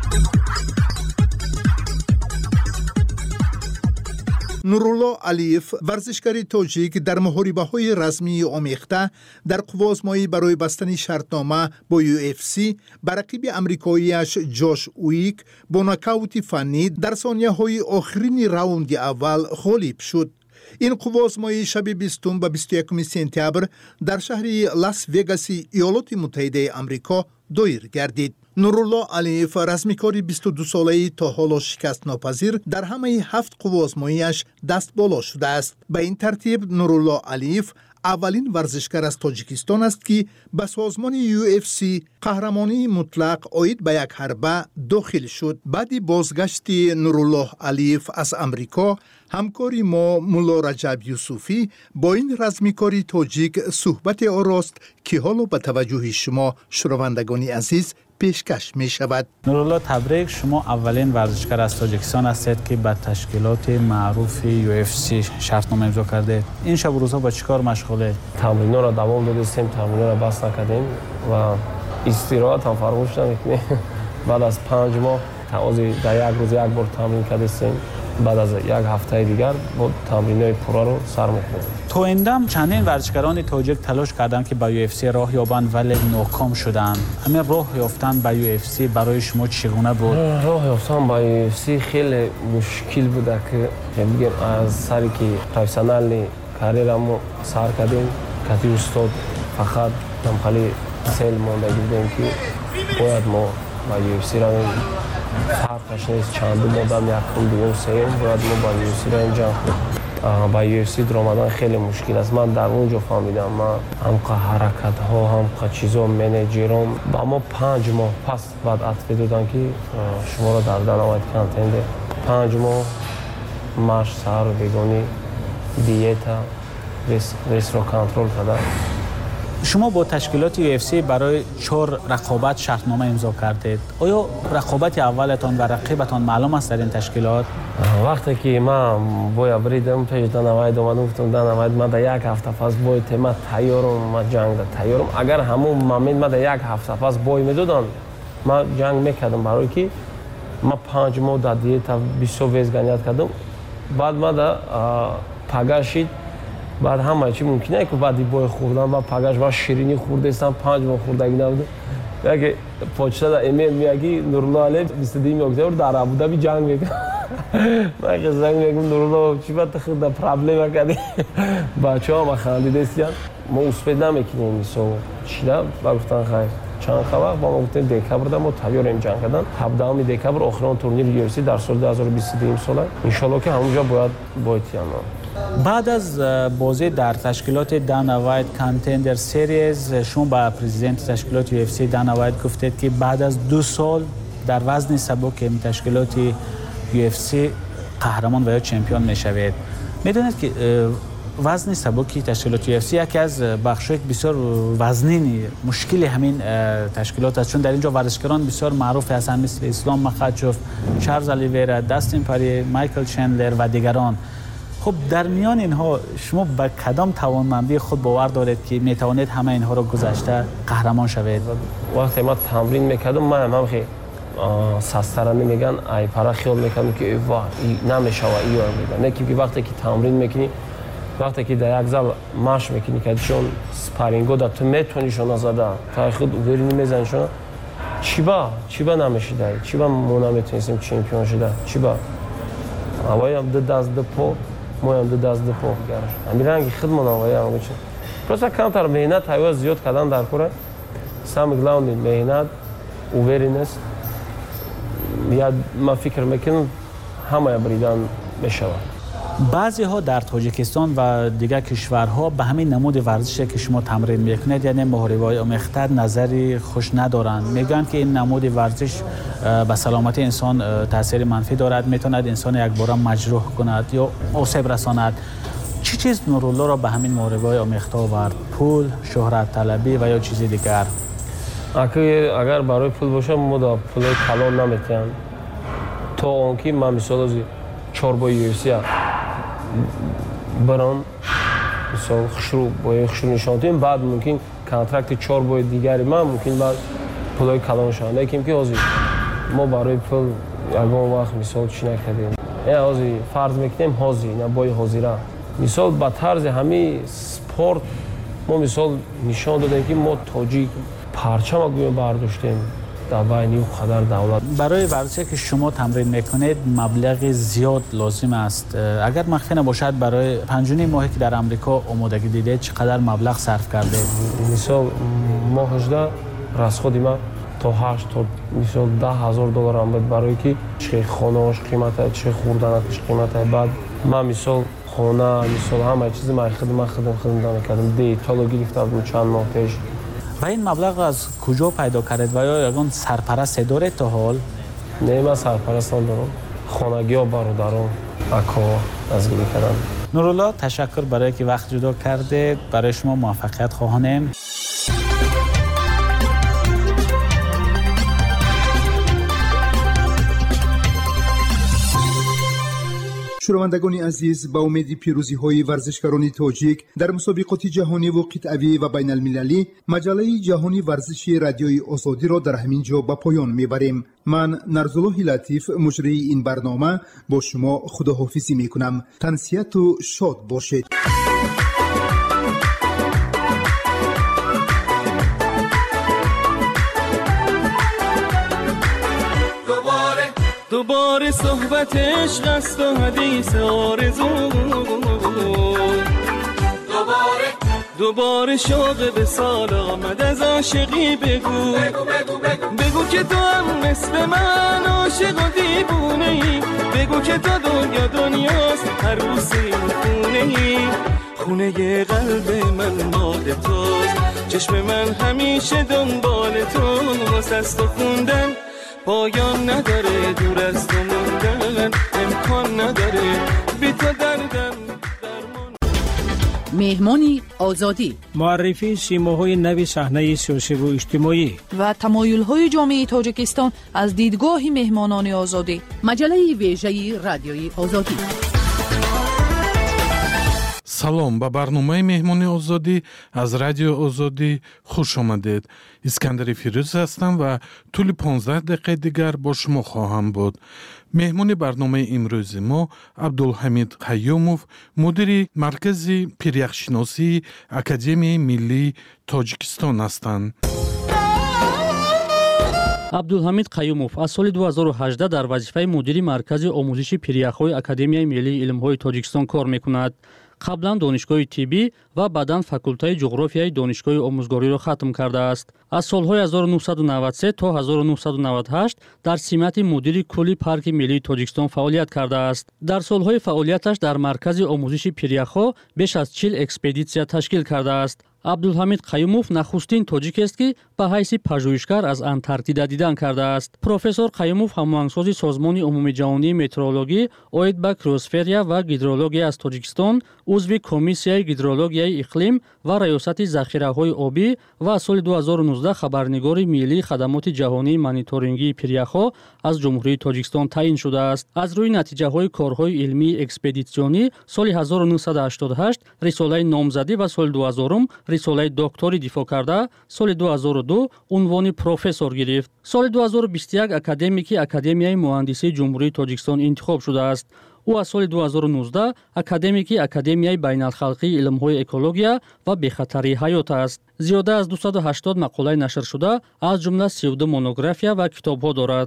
Speaker 1: نورالله علیف ورزشکار تاجیک در محاربه‌های رزمی آمیخته در قوازمایی برای بستن شرطنامه با UFC بر رقیب آمریکایی‌اش جاش اویک با ناکاوت فنی در ثانیه‌های آخرین راوند اول غالب شد. این قوازمایی شب 20 و 21 سپتامبر در شهر لاس وگاس ایالات متحده آمریکا دایر گردید. نورالله علیف رزمیکار 22 ساله‌ای تا حالا شکست ناپذیر در همه 7 قوازمایی‌اش دست بالا شده است. به این ترتیب نورالله علیف اولین ورزشکار از تاجیکستان است که به سازمان UFC قهرمانی مطلق عاید به یک حربه داخل شد. بعد بازگشت نورالله علیف از امریکا، همکاری ما مولا رجب یوسفی با این رزمیکاری تاجیک صحبت آراست که حالا به توجه شما شنوندگان عزیز پیشکش می شود.
Speaker 4: نورالله تبریک، شما اولین ورزشکار از تاجیکستان هستید که به تشکیلات معروف UFC شرطنامه امضا کرده. این شب و روزها با چیکار مشغوله؟
Speaker 23: تمرین‌ها را دوام دادیم، تمرین‌ها را بس نکردیم و استراحت هم فراموش نمی‌کنیم. بعد از 5 ماه تازه در یک روز یک بار تمرین کردیم. بعد از یک هفته دیگر با تمرین‌های پورا رو سر می‌کنیم.
Speaker 4: تو ایندم چندین ورزشکاران تاجیک تلاش کردند که به UFC راه یابند ولی ناکام شدند. همین راه یافتن به UFC برای شما چگونه بود؟
Speaker 23: راه یافتن به UFC خیلی مشکل بود که میگم از سری که پروفسیونال کاریرمو سر کردیم که استاد فقط خیلی سال مونده بودیم که باید ما به UFC رویم. فرقش نیست چند مادم یکم دوم سیم باید ما با UFC را اینجا با UFC در آمدن خیلی مشکل است. من در اونجا فهمیدم من هم حرکت ها هم چیزا منیجرام با ما 5 ماه پس بعد عطفه دادن که شما را در درآمد کنتنده 5 ماه ماش سهر و بیگانی دیتا ریس را کنترل کردن
Speaker 4: شما با تشکیلات UFC برای 4 رقابت شرطنامه امضا کردید. آیا رقابت اولتان و رقیبتان معلوم است در این تشکیلات؟
Speaker 23: وقتی که من بویا بریدم پیش دنوید اومدم گفتم دنوید من در 1 هفته پس بوی تیمت تیارم، من جنگ تیارم. اگر همون مامین من در 1 هفته پس بوی میدادن من جنگ میکردم، برای که من 5 ماه در دیتا 20 وزگانیت کردم. بعد من در پگاشید، بعد همه چی ممکنه که بعدی بوی خوردم و پگاش و شیرینی خورده استم 5 ماه خوردگی نبوده. اگه پوچتا در ایمیل میگی نورالله علی 22 اکتبر در ابوظبی جنگ میکنه. من که زنگ میگم نورالله چی باید خود در پرابلم کردی؟ بچه‌ها ما خندیده استیان ما اسپید نمیکنیم میسو چیدا و گفتن خیر چند خبر با ما گفتن دکبر دادم و تیاریم جنگ کردن 17 دکبر آخرین تورنیر UFC در سال 2022 سال ان شاء الله که همونجا باید
Speaker 4: بعد از بازی در تشکیلات دانا وایت کانتندر سریز شما با پرزیدنت تشکیلات UFC دانا وایت گفتید که بعد از 2 سال در وزن سبک این تشکیلات UFC قهرمان و یا چمپیون میشوید. میدونید که وزن سبکی تشکیلات UFC یکی از بخش‌های بسیار وزنی مشکل همین تشکیلات است، چون در اینجا ورزشکاران بسیار معروف هستند مثل اسلام مخاچوف، چارلز الیویرا، داستین پاری، مایکل چندلر و دیگران. خب در میان اینها شما به کدام توانمندی خود باور دارید که میتوانید همه اینها رو گذشته قهرمان شوید؟
Speaker 23: وقتی ما تمرین میکردم من خیلی سسترانه میگن ای پرا خیال میکنم که واه نمیشه و ایو میگن، نه که وقتی که تمرین میکنی وقتی که در یک زل ماش میکنی که چون سپارینگو در تو میتونی شون زده تا خود ورینی میزنی شون چی با نمیشه دای چی با ما نمیتونیم چمپیون شده چی با اوایم دست پو مویم دست پو گرش همین رنگی خدمت اوایم میشه پس کانتر مهنت های زیاد کردن در کوره سام گلاوند مهنت اوورینس یا ما فکر میکنم همه بریدن میشود.
Speaker 4: بعضی ها در تاجیکستان و دیگر کشورها به همین نمود ورزشی که شما تمرین میکنید یعنی محاربه‌های آمیخته نظری خوش ندارند. میگن که این نمود ورزش به سلامت انسان تاثیر منفی دارد، میتواند انسان یک بار مجروح کند یا آسیب رساند. چی چیز نورالله را به همین محاربه‌های آمیخته آورد؟ پول، شهرت طلبی و یا چیز دیگر؟
Speaker 23: اگر برای پول باشه ما دا پول کلان نمیتونیم. تا اونکی من مثلا 4 بای UFC بران مثلا خشرو با خشرو نشان دادیم بعد ممکن کانترکت 4 بای دیگری من ممکن بعد پولای کلان شون لیکن که حاضر ما برای پول یگان وقت مثلا چی نکردیم یا حاضر فرض میکنیم حاضر نه بای حاضره مثلا با طرز همین سپورت ما مثلا نشان دادیم که ما تاجیک پرچم گویم برداشتیم در بین خدر دولت.
Speaker 4: برای ورزشی که شما تمرین میکنید مبلغ زیاد لازم است. اگر مخفی نباشد برای 5 ماهی که در امریکا آمادگی دیدید چقدر مبلغ صرف کرده؟
Speaker 23: مثلا ماه 18 راسخودی ما تا 8 تا مثلا $10,000 هم بود برای که چه خانه‌اش قیمت چه خوردنش قیمت بعد من مثلا خانه مثلا همه چیز ما خدمت کردم دیتا گرفتم چند ماه پیش.
Speaker 4: و این مبلغ از کجا پیدا کردید و یا یگان سرپرست دارید تا حال؟
Speaker 23: نه من سرپرست دارم، خانگی و برادران اکا دستگیری کردن.
Speaker 4: نورالله تشکر برای که وقت جدا کردید، برای شما موفقیت خواهانم.
Speaker 1: شنوندگان عزیز، با امید پیروزی‌های ورزشکاران تاجیک در مسابقات جهانی و قطعی و بین المللی مجله جهانی ورزشی رادیوی آزادی را در همین جا به پایان میبریم. من نرزالله لطیف مجری این برنامه با شما خداحافظی میکنم. تنسیت و شاد باشید.
Speaker 20: دوباره صحبت عشق است و حدیث آرزو دوباره شوق به سال آمد از عاشقی بگو بگو که تو هم مثل من عاشق و دیوونه ای بگو که تا دنیاست هر روز خونه ای خونه قلب من مال توست چشم من همیشه دنبال تو واسه تو خوندن پایان نداره دور از تو موندن امکان نداره بی تو دردم درمان
Speaker 6: مهمانی آزادی،
Speaker 7: معرفی سیماهای نوی صحنه سیاسی و اجتماعی
Speaker 6: و تمایل‌های جامعه تاجیکستان از دیدگاه مهمانان آزادی. مجله ویژه رادیوی آزادی.
Speaker 16: салом ба барномаи меҳмони озодӣ аз радиои озодӣ хуш омадед. искандари фирӯз ҳастам ва тӯли 15 дақиқаи дигар бо шумо хоҳам буд. меҳмони барномаи имрӯзи мо абдулҳамид қайюмов, мудири маркази пиряхшиносии академияи миллии тоҷикистон ҳастанд.
Speaker 8: абдулҳамид қайюмов аз соли 2018 дар вазифаи мудири маркази омӯзиши пиряхҳои академияи миллии илмҳои тоҷикистон кор мекунад. қаблан донишгоҳи тиббӣ ва баъдан факултаи ҷуғрофияи донишгоҳи омӯзгориро хатм кардааст. аз солҳои 1993 то 1998 дар симати мудири кулли парки миллии тоҷикистон фаъолият кардааст. дар солҳои фаъолияташ дар маркази омӯзиши пиряхҳо беш аз 40 экспедитсия ташкил кардааст. абдулҳамид қайюмов нахустин тоҷикест ки ба ҳайси пажӯҳишгар аз антарктида дидан кардааст. профессор қайюмов ҳамоҳангсози созмони умумиҷаҳонии метеорологӣ оид ба криосферия ва гидрология аз тоҷикистон, узви комиссияи гидрологияи иқлим ва раёсати захираҳои обӣ ва аз соли 2019 хабарнигори миллии хадамоти ҷаҳонии мониторингии пиряхҳо аз ҷумҳурии тоҷикистон таъин шудааст. аз рӯи натиҷаҳои корҳои илмии экспедитсионӣ соли 1988 рисолаи номзадӣ ва соли 2000 рисолаи доктори дифоъ карда, соли 2002 унвони профессор гирифт. соли 2021 академики Академияи муҳандисии ҷумҳурии тоҷикистон интихоб шудааст. ӯ аз соли 2019 академики Академияи байналхалқии илмҳои экология ва бехатарии ҳаёт аст. зиёда аз 280 мақолаи нашр шуда, аз ҷумла 32 монография ва китобҳо дорад.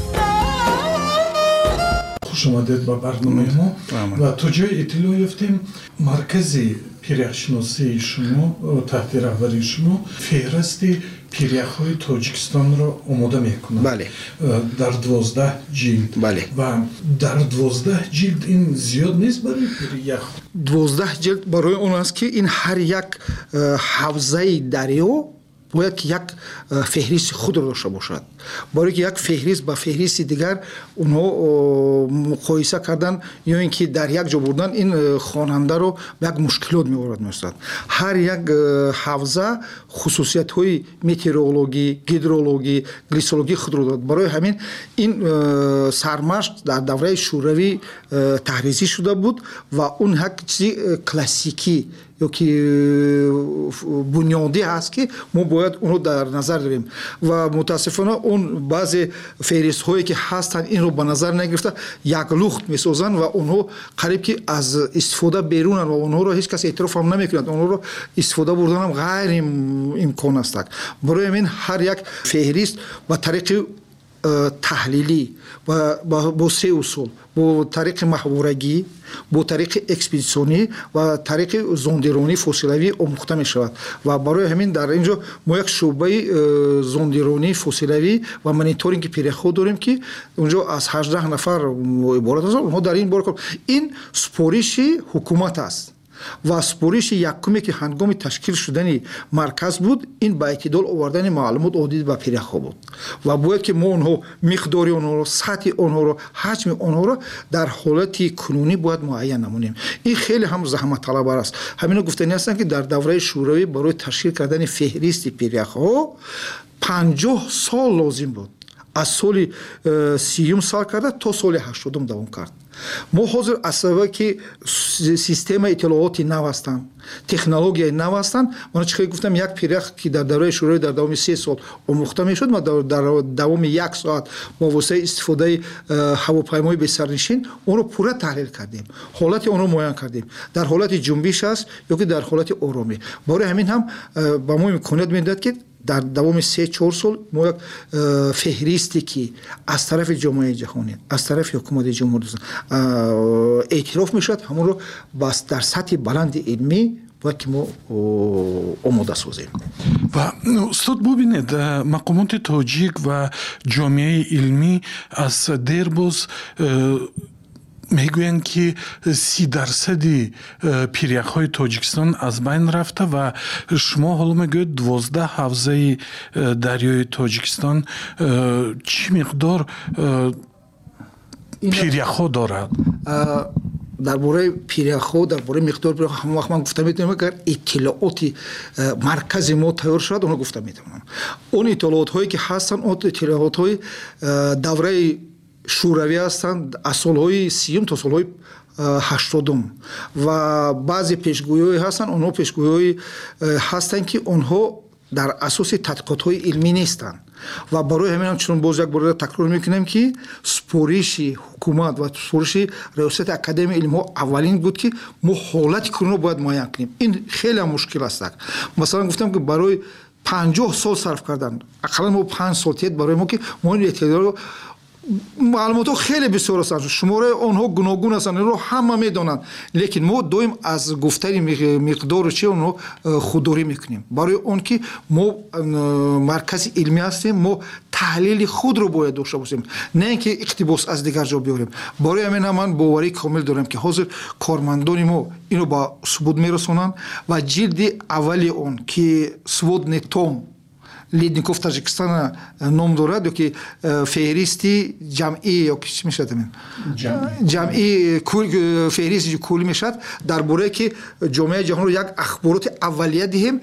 Speaker 16: хуш омадед ба барномаи мо ва то ҷои иттилоъ ёфтем маркази пиряхшиносии шумо таҳти раҳбарии шумо феҳристи пиряхҳои тоҷикистонро омода мекунад.
Speaker 9: бале.
Speaker 16: дар 12 ҷилд.
Speaker 9: бале.
Speaker 16: ва дар 12 ҷилд ин зиёд нест барои пирях?
Speaker 9: 12 ҷилд барои он аст ки ин ҳар як ҳавзаи дарё бояд ки як феҳристи худро дошта бошад. барое ки як феҳрист ба феҳристи дигар онҳо муқоиса кардан ё ин ки дар як ҷо бурдан ин хонандаро ба як мушкилот меорад меостад. ҳар як ҳавза хусусиятҳои метеорологӣ, гидрологӣ, глисологӣ худро дорад. барои ҳамин ин сармашқ дар давраи шӯравӣ таҳризӣ шуда буд ва он як чизи классикӣ ё ки бунёдӣ ҳаст ки мо бояд онро дар назар дорем ва мутаассифона он баъзе феҳристҳое ки ҳастанд инро ба назар нагирифта як лухт месозанд ва онҳо қариб ки аз истифода берунанд ва онҳоро ҳеҷ кас эътироф ҳам намекунад. онҳоро истифода бурданам ғайриимкон аст. барои ҳамин ҳар як феҳрист ба тариқи таҳлилӣ бо се усул, бо тариқи маҳворагӣ, бо тариқи экспедитсионӣ ва тариқи зондиронии фосилавӣ омӯхта мешавад. ва барои ҳамин дар ин ҷо мо як шӯъбаи зондиронии фосилавӣ ва мониторинги пиряхҳо дорем ки онҷо аз 18 нафар иборат аст. онҳо дар ин бора ин супориши ҳукумат аст ва супориши якуме ки ҳангоми ташкил шудани марказ буд, ин ба эътидол овардани маълумот одид ба пиряхҳо буд ва бояд ки мо онҳо миқдори онҳоро, сатҳи онҳоро, ҳаҷми онҳоро дар ҳолати кунунӣ бояд муайян намонем. ин хеле ҳам заҳматталабар аст. ҳамино гуфтанӣ ҳастанд ки дар давраи шӯравӣ барои ташкил кардани феҳристи пиряхҳо 50 сол лозим буд. аз соли 30 сал карда то соли 80 давом кард. мо ҳозир аз сабаби ки системаи иттилооти нав ҳастанд, технологияи нав ҳастанд, мана чӣ гуфтам, як пирях ки дар давраи шӯравӣ дар давоми 3 сол омӯхта мешуд, ма дар давоми 1 соат бо воситаи истифодаи ҳавопаймои бесарнишин онро пурра таҳлил кардем, ҳолати онро муайян кардем, дар ҳолати ҷунбиш аст ё ки дар ҳолати оромӣ. барои ҳамин ҳам ба мо имконият медиҳад ки дар давоми 3-4 сол мо як феҳристе ки аз тарафи ҷомеаи ҷаҳонӣ, аз тарафи ҳукумати ҷумҳурии эътироф мешавад, ҳамонро дар сатҳи баланди илмӣ бояд ки мо омода созем.
Speaker 16: ва устод бубинед, мақомоти тоҷик ва ҷомеаи илмӣ аз дербоз мегӯянд ки 30% пиряхҳои тоҷикистон аз байн рафта ва шумо ҳоло мегӯед 12 ҳавзаи дарёи тоҷикистон чӣ миқдор пиряхҳо дорад?
Speaker 9: дар бораи пиряхҳо, дар бораи миқдори пиряхҳо ҳама вақт ман гуфта метавонам, агар иттилооти маркази мо тайёр шавад, онро гуфта метавонам. Он иттилоотҳое ки ҳастанд, он иттилоотҳои давраи шӯравӣ ҳастанд, аз солҳои 30 то солҳои 80 ва баъзе пешгӯиҳое ҳастанд, онҳо пешгӯиҳое ҳастанд ки онҳо дар асоси тадқиқотҳои илмӣ нестанд ва барои ҳамин ҳам чунон боз як бора такрор мекунем ки супориши ҳукумат ва супориши раёсати академияи илмҳо аввалин буд ки мо ҳолати кӯрона бояд муайян кунем. Ин хеле мушкил аст. Масалан гуфтам ки барои 50 сол сарф кардан, ақаллан мо 5 сол тиед барои мо ки мо ин эътиқодро маълумотҳо хеле бисёр ҳастанд, шумораи онҳо гуногун ҳастанд, инро ҳама медонанд, лекин мо доим аз гуфтани миқдору чи онҳо худдорӣ мекунем. Барои он ки мо маркази илмӣ ҳастем, мо таҳлили худро бояд дошта бошем, не ин ки иқтибос аз дигар ҷо биёрем. Барои ҳамин ҳам ман боварии комил дорам ки ҳозир кормандони мо инро ба субут мерасонанд ва ҷилди аввали он ки сводный том Ледников Таҷикистон ном дорад, ёки феҳристи ҷамъӣ ёки чӣ мешавад, ҷамъӣ феҳристи куллӣ мешавад, дар бораe ки ҷомеаи ҷаҳонро як ахбороти аввалия диҳем,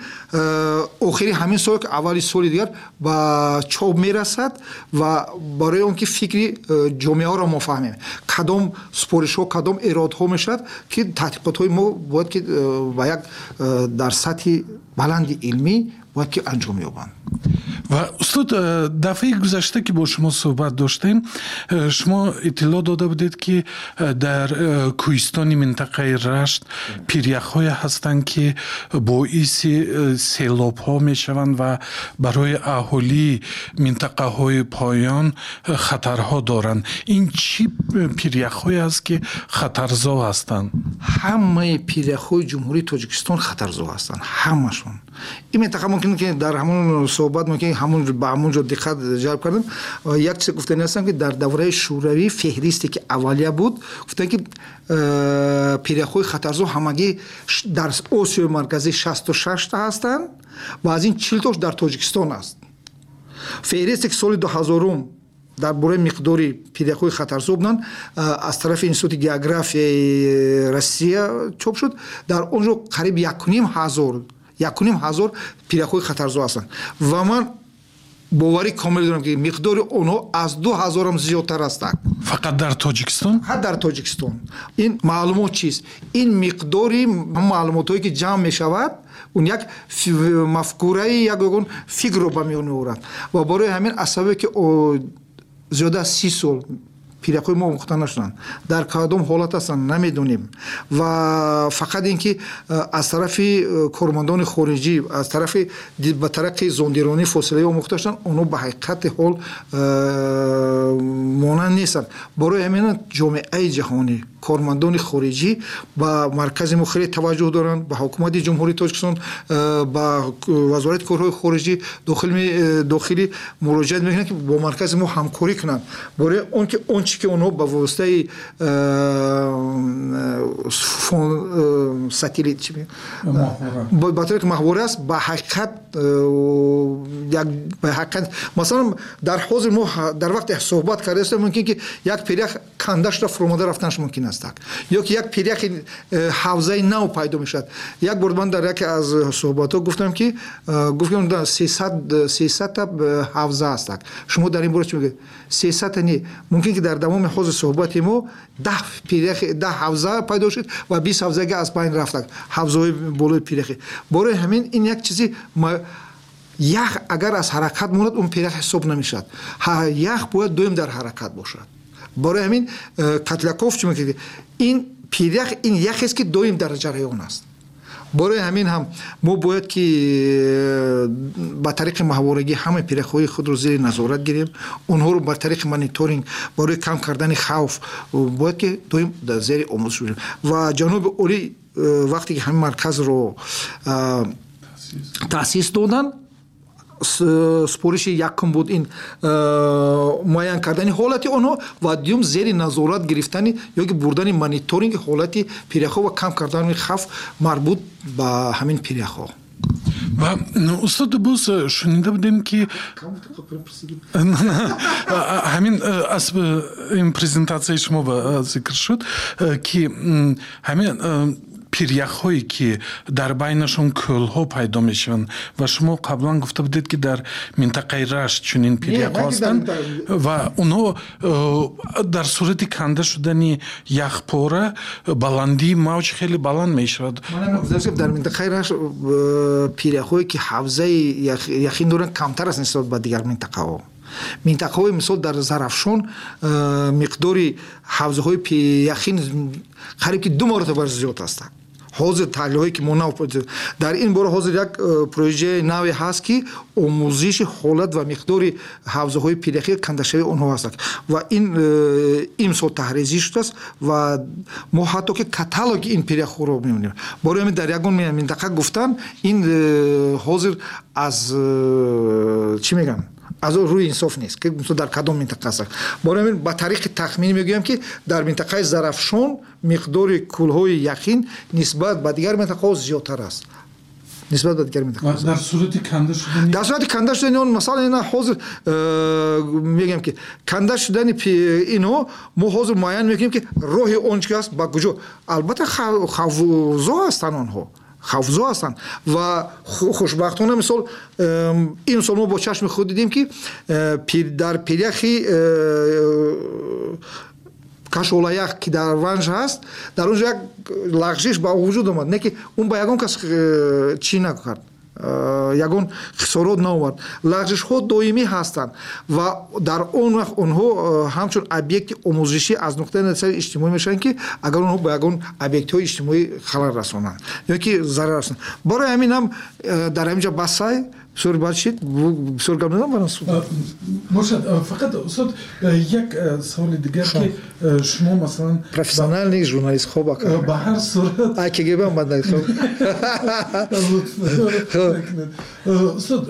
Speaker 9: охири ҳамин сол ки аввали соли дигар ба чоп мерасад ва барои он ки фикри ҷомеаҳоро мо фаҳмем, кадом супоришҳо, кадом иродҳо мешавад ки таҳқиқотҳои мо бояд ки ба як дар сатҳи баланди илмӣ باید که انجام یابند.
Speaker 16: و استاد دفعه گذشته که با شما صحبت داشتیم شما اطلاع داده بودید که در کوهستان منطقه رشت پیریخ‌های هستند که باعث سیلاب‌ها میشوند و برای اهالی منطقه‌های پایان خطرها دارند. این چی پیریخ‌های است که خطرزا هستند؟
Speaker 9: همه پیریخ‌های جمهوری تاجیکستان خطرزا هستند، همشون. این منطقه ممکنه که در همون صحبت ممکنه همون با همون جو دقت جلب کردم. یک چیز گفتنی هستم که در دوره شوروی فهرستی که اولیه بود گفتن که پیریخ‌های خطرزا همگی در آسیای مرکزی 66 تا هستند و از این 40 تاش در تاجیکستان است. فهرستی که سال 2000 در باره مقداری پیریخ‌های خطرزا بودن از طرف انستیتوت گئوگرافیای روسیه چاپ شد، در اونجا قریب 1,500 پیریخ‌های خطرزا هستند و من باوری کامل دارم که مقدار اونها از 2,000 هم زیادتر هستند.
Speaker 16: فقط در تاجیکستان؟
Speaker 9: فقط در تاجیکستان. این معلومات چیست؟ این مقداری معلوماتی که جمع می شود اون یک مفکوره یک فکر رو به میان میآورد و برای همین اسبابی که زیاده از 30 سال پیریخ‌های ما مختار نشدن در کدام حالت هستند نمیدونیم و فقط اینکه از طرف کارمندان خارجی از طرف به طرق زندیرانی فاصله ها مختار شدن اونها به حقیقت حال مانند نیستند. برای همین جامعه جهانی کارمندان خارجی با مرکز ما خیلی توجه دارند، به حکومت جمهوری تاجیکستان، با وزارت کارهای خارجی داخلی مراجعه میکنند که با مرکز ما همکاری کنند برای اون که اون چی که اونها با واسطه ساتلیت چی با طریق محوره است به حقیقت مثلا در حاضر ما در وقت صحبت کرده است ممکن که یک پیریخ کندش را فرموده رفتنش ممکن است یا که یک پیریخ حوزه نو پیدا میشد. یک بار من در یکی از صحبت‌ها گفتم که 300 تا حوزه است. شما در این باره چی میگید؟ 300 نه، ممکن که در تمام حوزه صحبت ما 10 پیریخ 10 حوزه پیدا شد و 20 حوزه از بین رفت. حوزه بالای پیریخ. برای همین این یک چیزی یخ اگر از حرکت ماند اون پیریخ حساب نمیشد. یخ باید دویم در حرکت باشد. برای همین کاتلیاکوف چی میگه؟ این پیریخ این یخی است که دویم در جریان است. برای همین هم ما باید که با طریق محورگی همه پیریخ‌های خود رو زیر نظارت گیریم، اونها رو با طریق مانیتورینگ برای کم کردن خوف باید که دویم در زیر آموزش بگیریم و جناب عالی وقتی که همین مرکز رو تأسیس دادن سپورش یکم بود این معین کردن حالت آنها و دیوم زیر نظارت گرفتن یا که بردن مانیتورینگ حالت پیریخ‌ها و کم کردن خوف مربوط به همین پیریخ‌ها.
Speaker 16: و استاد باز شنیده بودیم که همین از این پریزنتاسیون شما ذکر شد که همین پیریخ هایی که در بینشون کل ها پیدا میشن و شما قبلا گفته بودید که در منطقه رشت چنین پیریخ هستند و اونها در صورت کنده شدن یخ پاره بلندی موج خیلی بلند میشد.
Speaker 9: در منطقه رشت پیریخ هایی که حوزه یخین دارن کمتر است نسبت به دیگر منطقه ها. منطقه های مثال در زرافشان مقداری حوزه های یخین قریب که 2 مرتبه زیاد است. حاضر تحلیل هایی که ما در این باره حاضر یک پروژه نوی هست که آموزش حالت و مقداری حوزه های پیرخی کندشوی اونها هست و این امسال تحریزی شده است و ما حتی که کاتالوگ این پیرخ رو می‌بینیم. برای همین در یگان منطقه گفتن این حاضر از چی میگن از روی انصاف نیست که در کدام منطقه است. برای همین با طریق تخمینی میگویم که در منطقه زرافشان مقدار کلهای یخین نسبت به دیگر منطقه زیادتر است. نسبت به دیگر منطقه
Speaker 16: در صورت کنده شدن
Speaker 9: در صورت کنده شدن اون مثلا اینا حاضر میگم که کنده شدن اینو ما حاضر معین میگیم که راه اونچه است با کجا البته خوزا هستن اونها خوزا هستند و خوشبختانه مثال این سال ما با چشم خود دیدیم که در پیریخی کشولایخ که در ونج هست در اونجا یک لغزش با وجود اومد نه که اون با یگان کس چی نکرد یگان خسارات نآورد. لغزش ها دائمی هستند و در اون وقت اونها همچون ابیکت آموزشی از نقطه نظر اجتماعی میشن که اگر اونها با یگان ابیکت های اجتماعی خلل رسانند یا که ضرر رسانند. برای همین هم در همینجا بسای بسیار باشید بسیار گمنام برام
Speaker 16: باشد. فقط استاد یک سوال دیگر که شما مثلا
Speaker 9: پروفسیونال نیست ژورنالیست خوب
Speaker 16: به هر صورت
Speaker 9: اگه گفتم بعد خوب
Speaker 16: استاد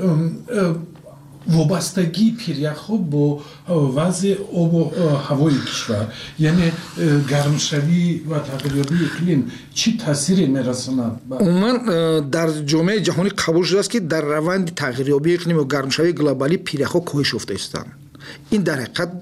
Speaker 16: وابستگی پیریخ‌ها با وضع آب و هوای کشور یعنی گرمشوی و تغییریابی اقلیم چی تاثیری میرساند؟
Speaker 9: عموما در جامعه جهانی قبول شده است که در روند تغییریابی اقلیم و گرمشوی گلوبالی پیریخ‌ها کاهش یافته هستند. این در حقیقت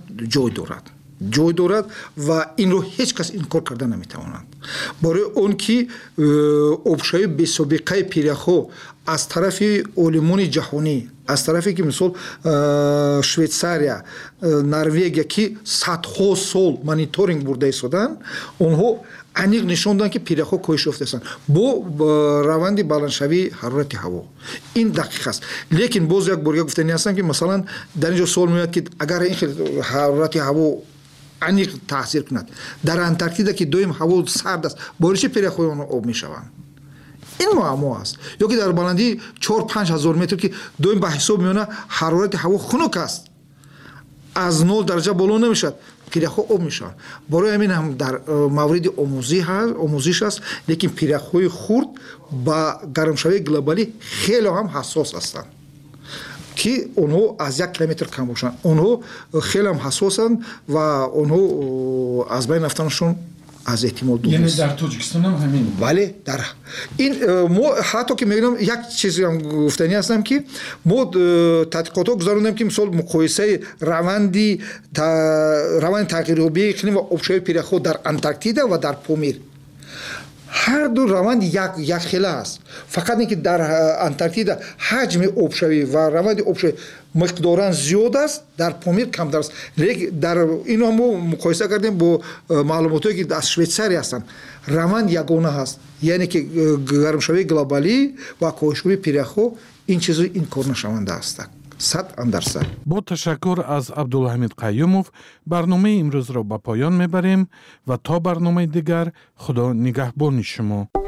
Speaker 9: جای دارد و این رو هیچ کس انکار کرده نمیتواند. برای اون که آبشوی بی سابقه پیریخ‌ها از طرف علمان جهانی از طرفی که مثلا شویتساریا نروژ که صدها سال مانیتورینگ برده ایستادن اونها انیق نشون دادن که پیریخ‌ها کاهش یافته هستند با روند بلندشوی حرارت هوا. این دقیق است. لیکن باز یک بار گفتنی هستن که مثلا در اینجا سوال میاد که اگر این حرارت هوا انیق تاثیر کند در انتارکتیدا که دویم هوا سرد است بارش پیریخ‌های اون آب میشوند. این معما است. یا که در بلندی 4-5 هزار متر که دویم به حساب میونه حرارت هوا خنک است از 0 درجه بالا نمیشد پیریخ‌ها آب میشن. برای همین هم در مورد آموزش است لیکن پیریخ‌های خرد با گرمشوی گلوبالی خیلی هم حساس هستند که اونها از 1 کیلومتر کم باشن. اونها خیلی هم حساسند و اونها از بین رفتنشون از احتمال دور
Speaker 16: یعنی در تاجیکستان هم همین
Speaker 9: بله در این ما حتی که میگم یک چیزی هم گفتنی هستم که ما تحقیقات گذاروندیم که مثلا مقایسه روند تغییریابی اقلیم و آبشوی پیریخ‌ها در انتارکتیدا و در پامیر هر دو روند یک خیله است. فقط اینکه در انتارکتیدا حجم آبشوی و روند آبشوی مقدارن زیاد است در پامیر کمتر است. لیکن در اینو ما مقایسه کردیم با معلوماتی که از شویتساریا هستند روند یگانه هست یعنی که گرمشوی گلوبالی و کاهش‌یابی پیریخ‌ها این چیزا انکار نشونده است. 100%.
Speaker 16: با تشکر از عبدالحمید قیومов برنامه امروز را به پایان میبریم و تا برنامه دیگر خدا نگهبان شما.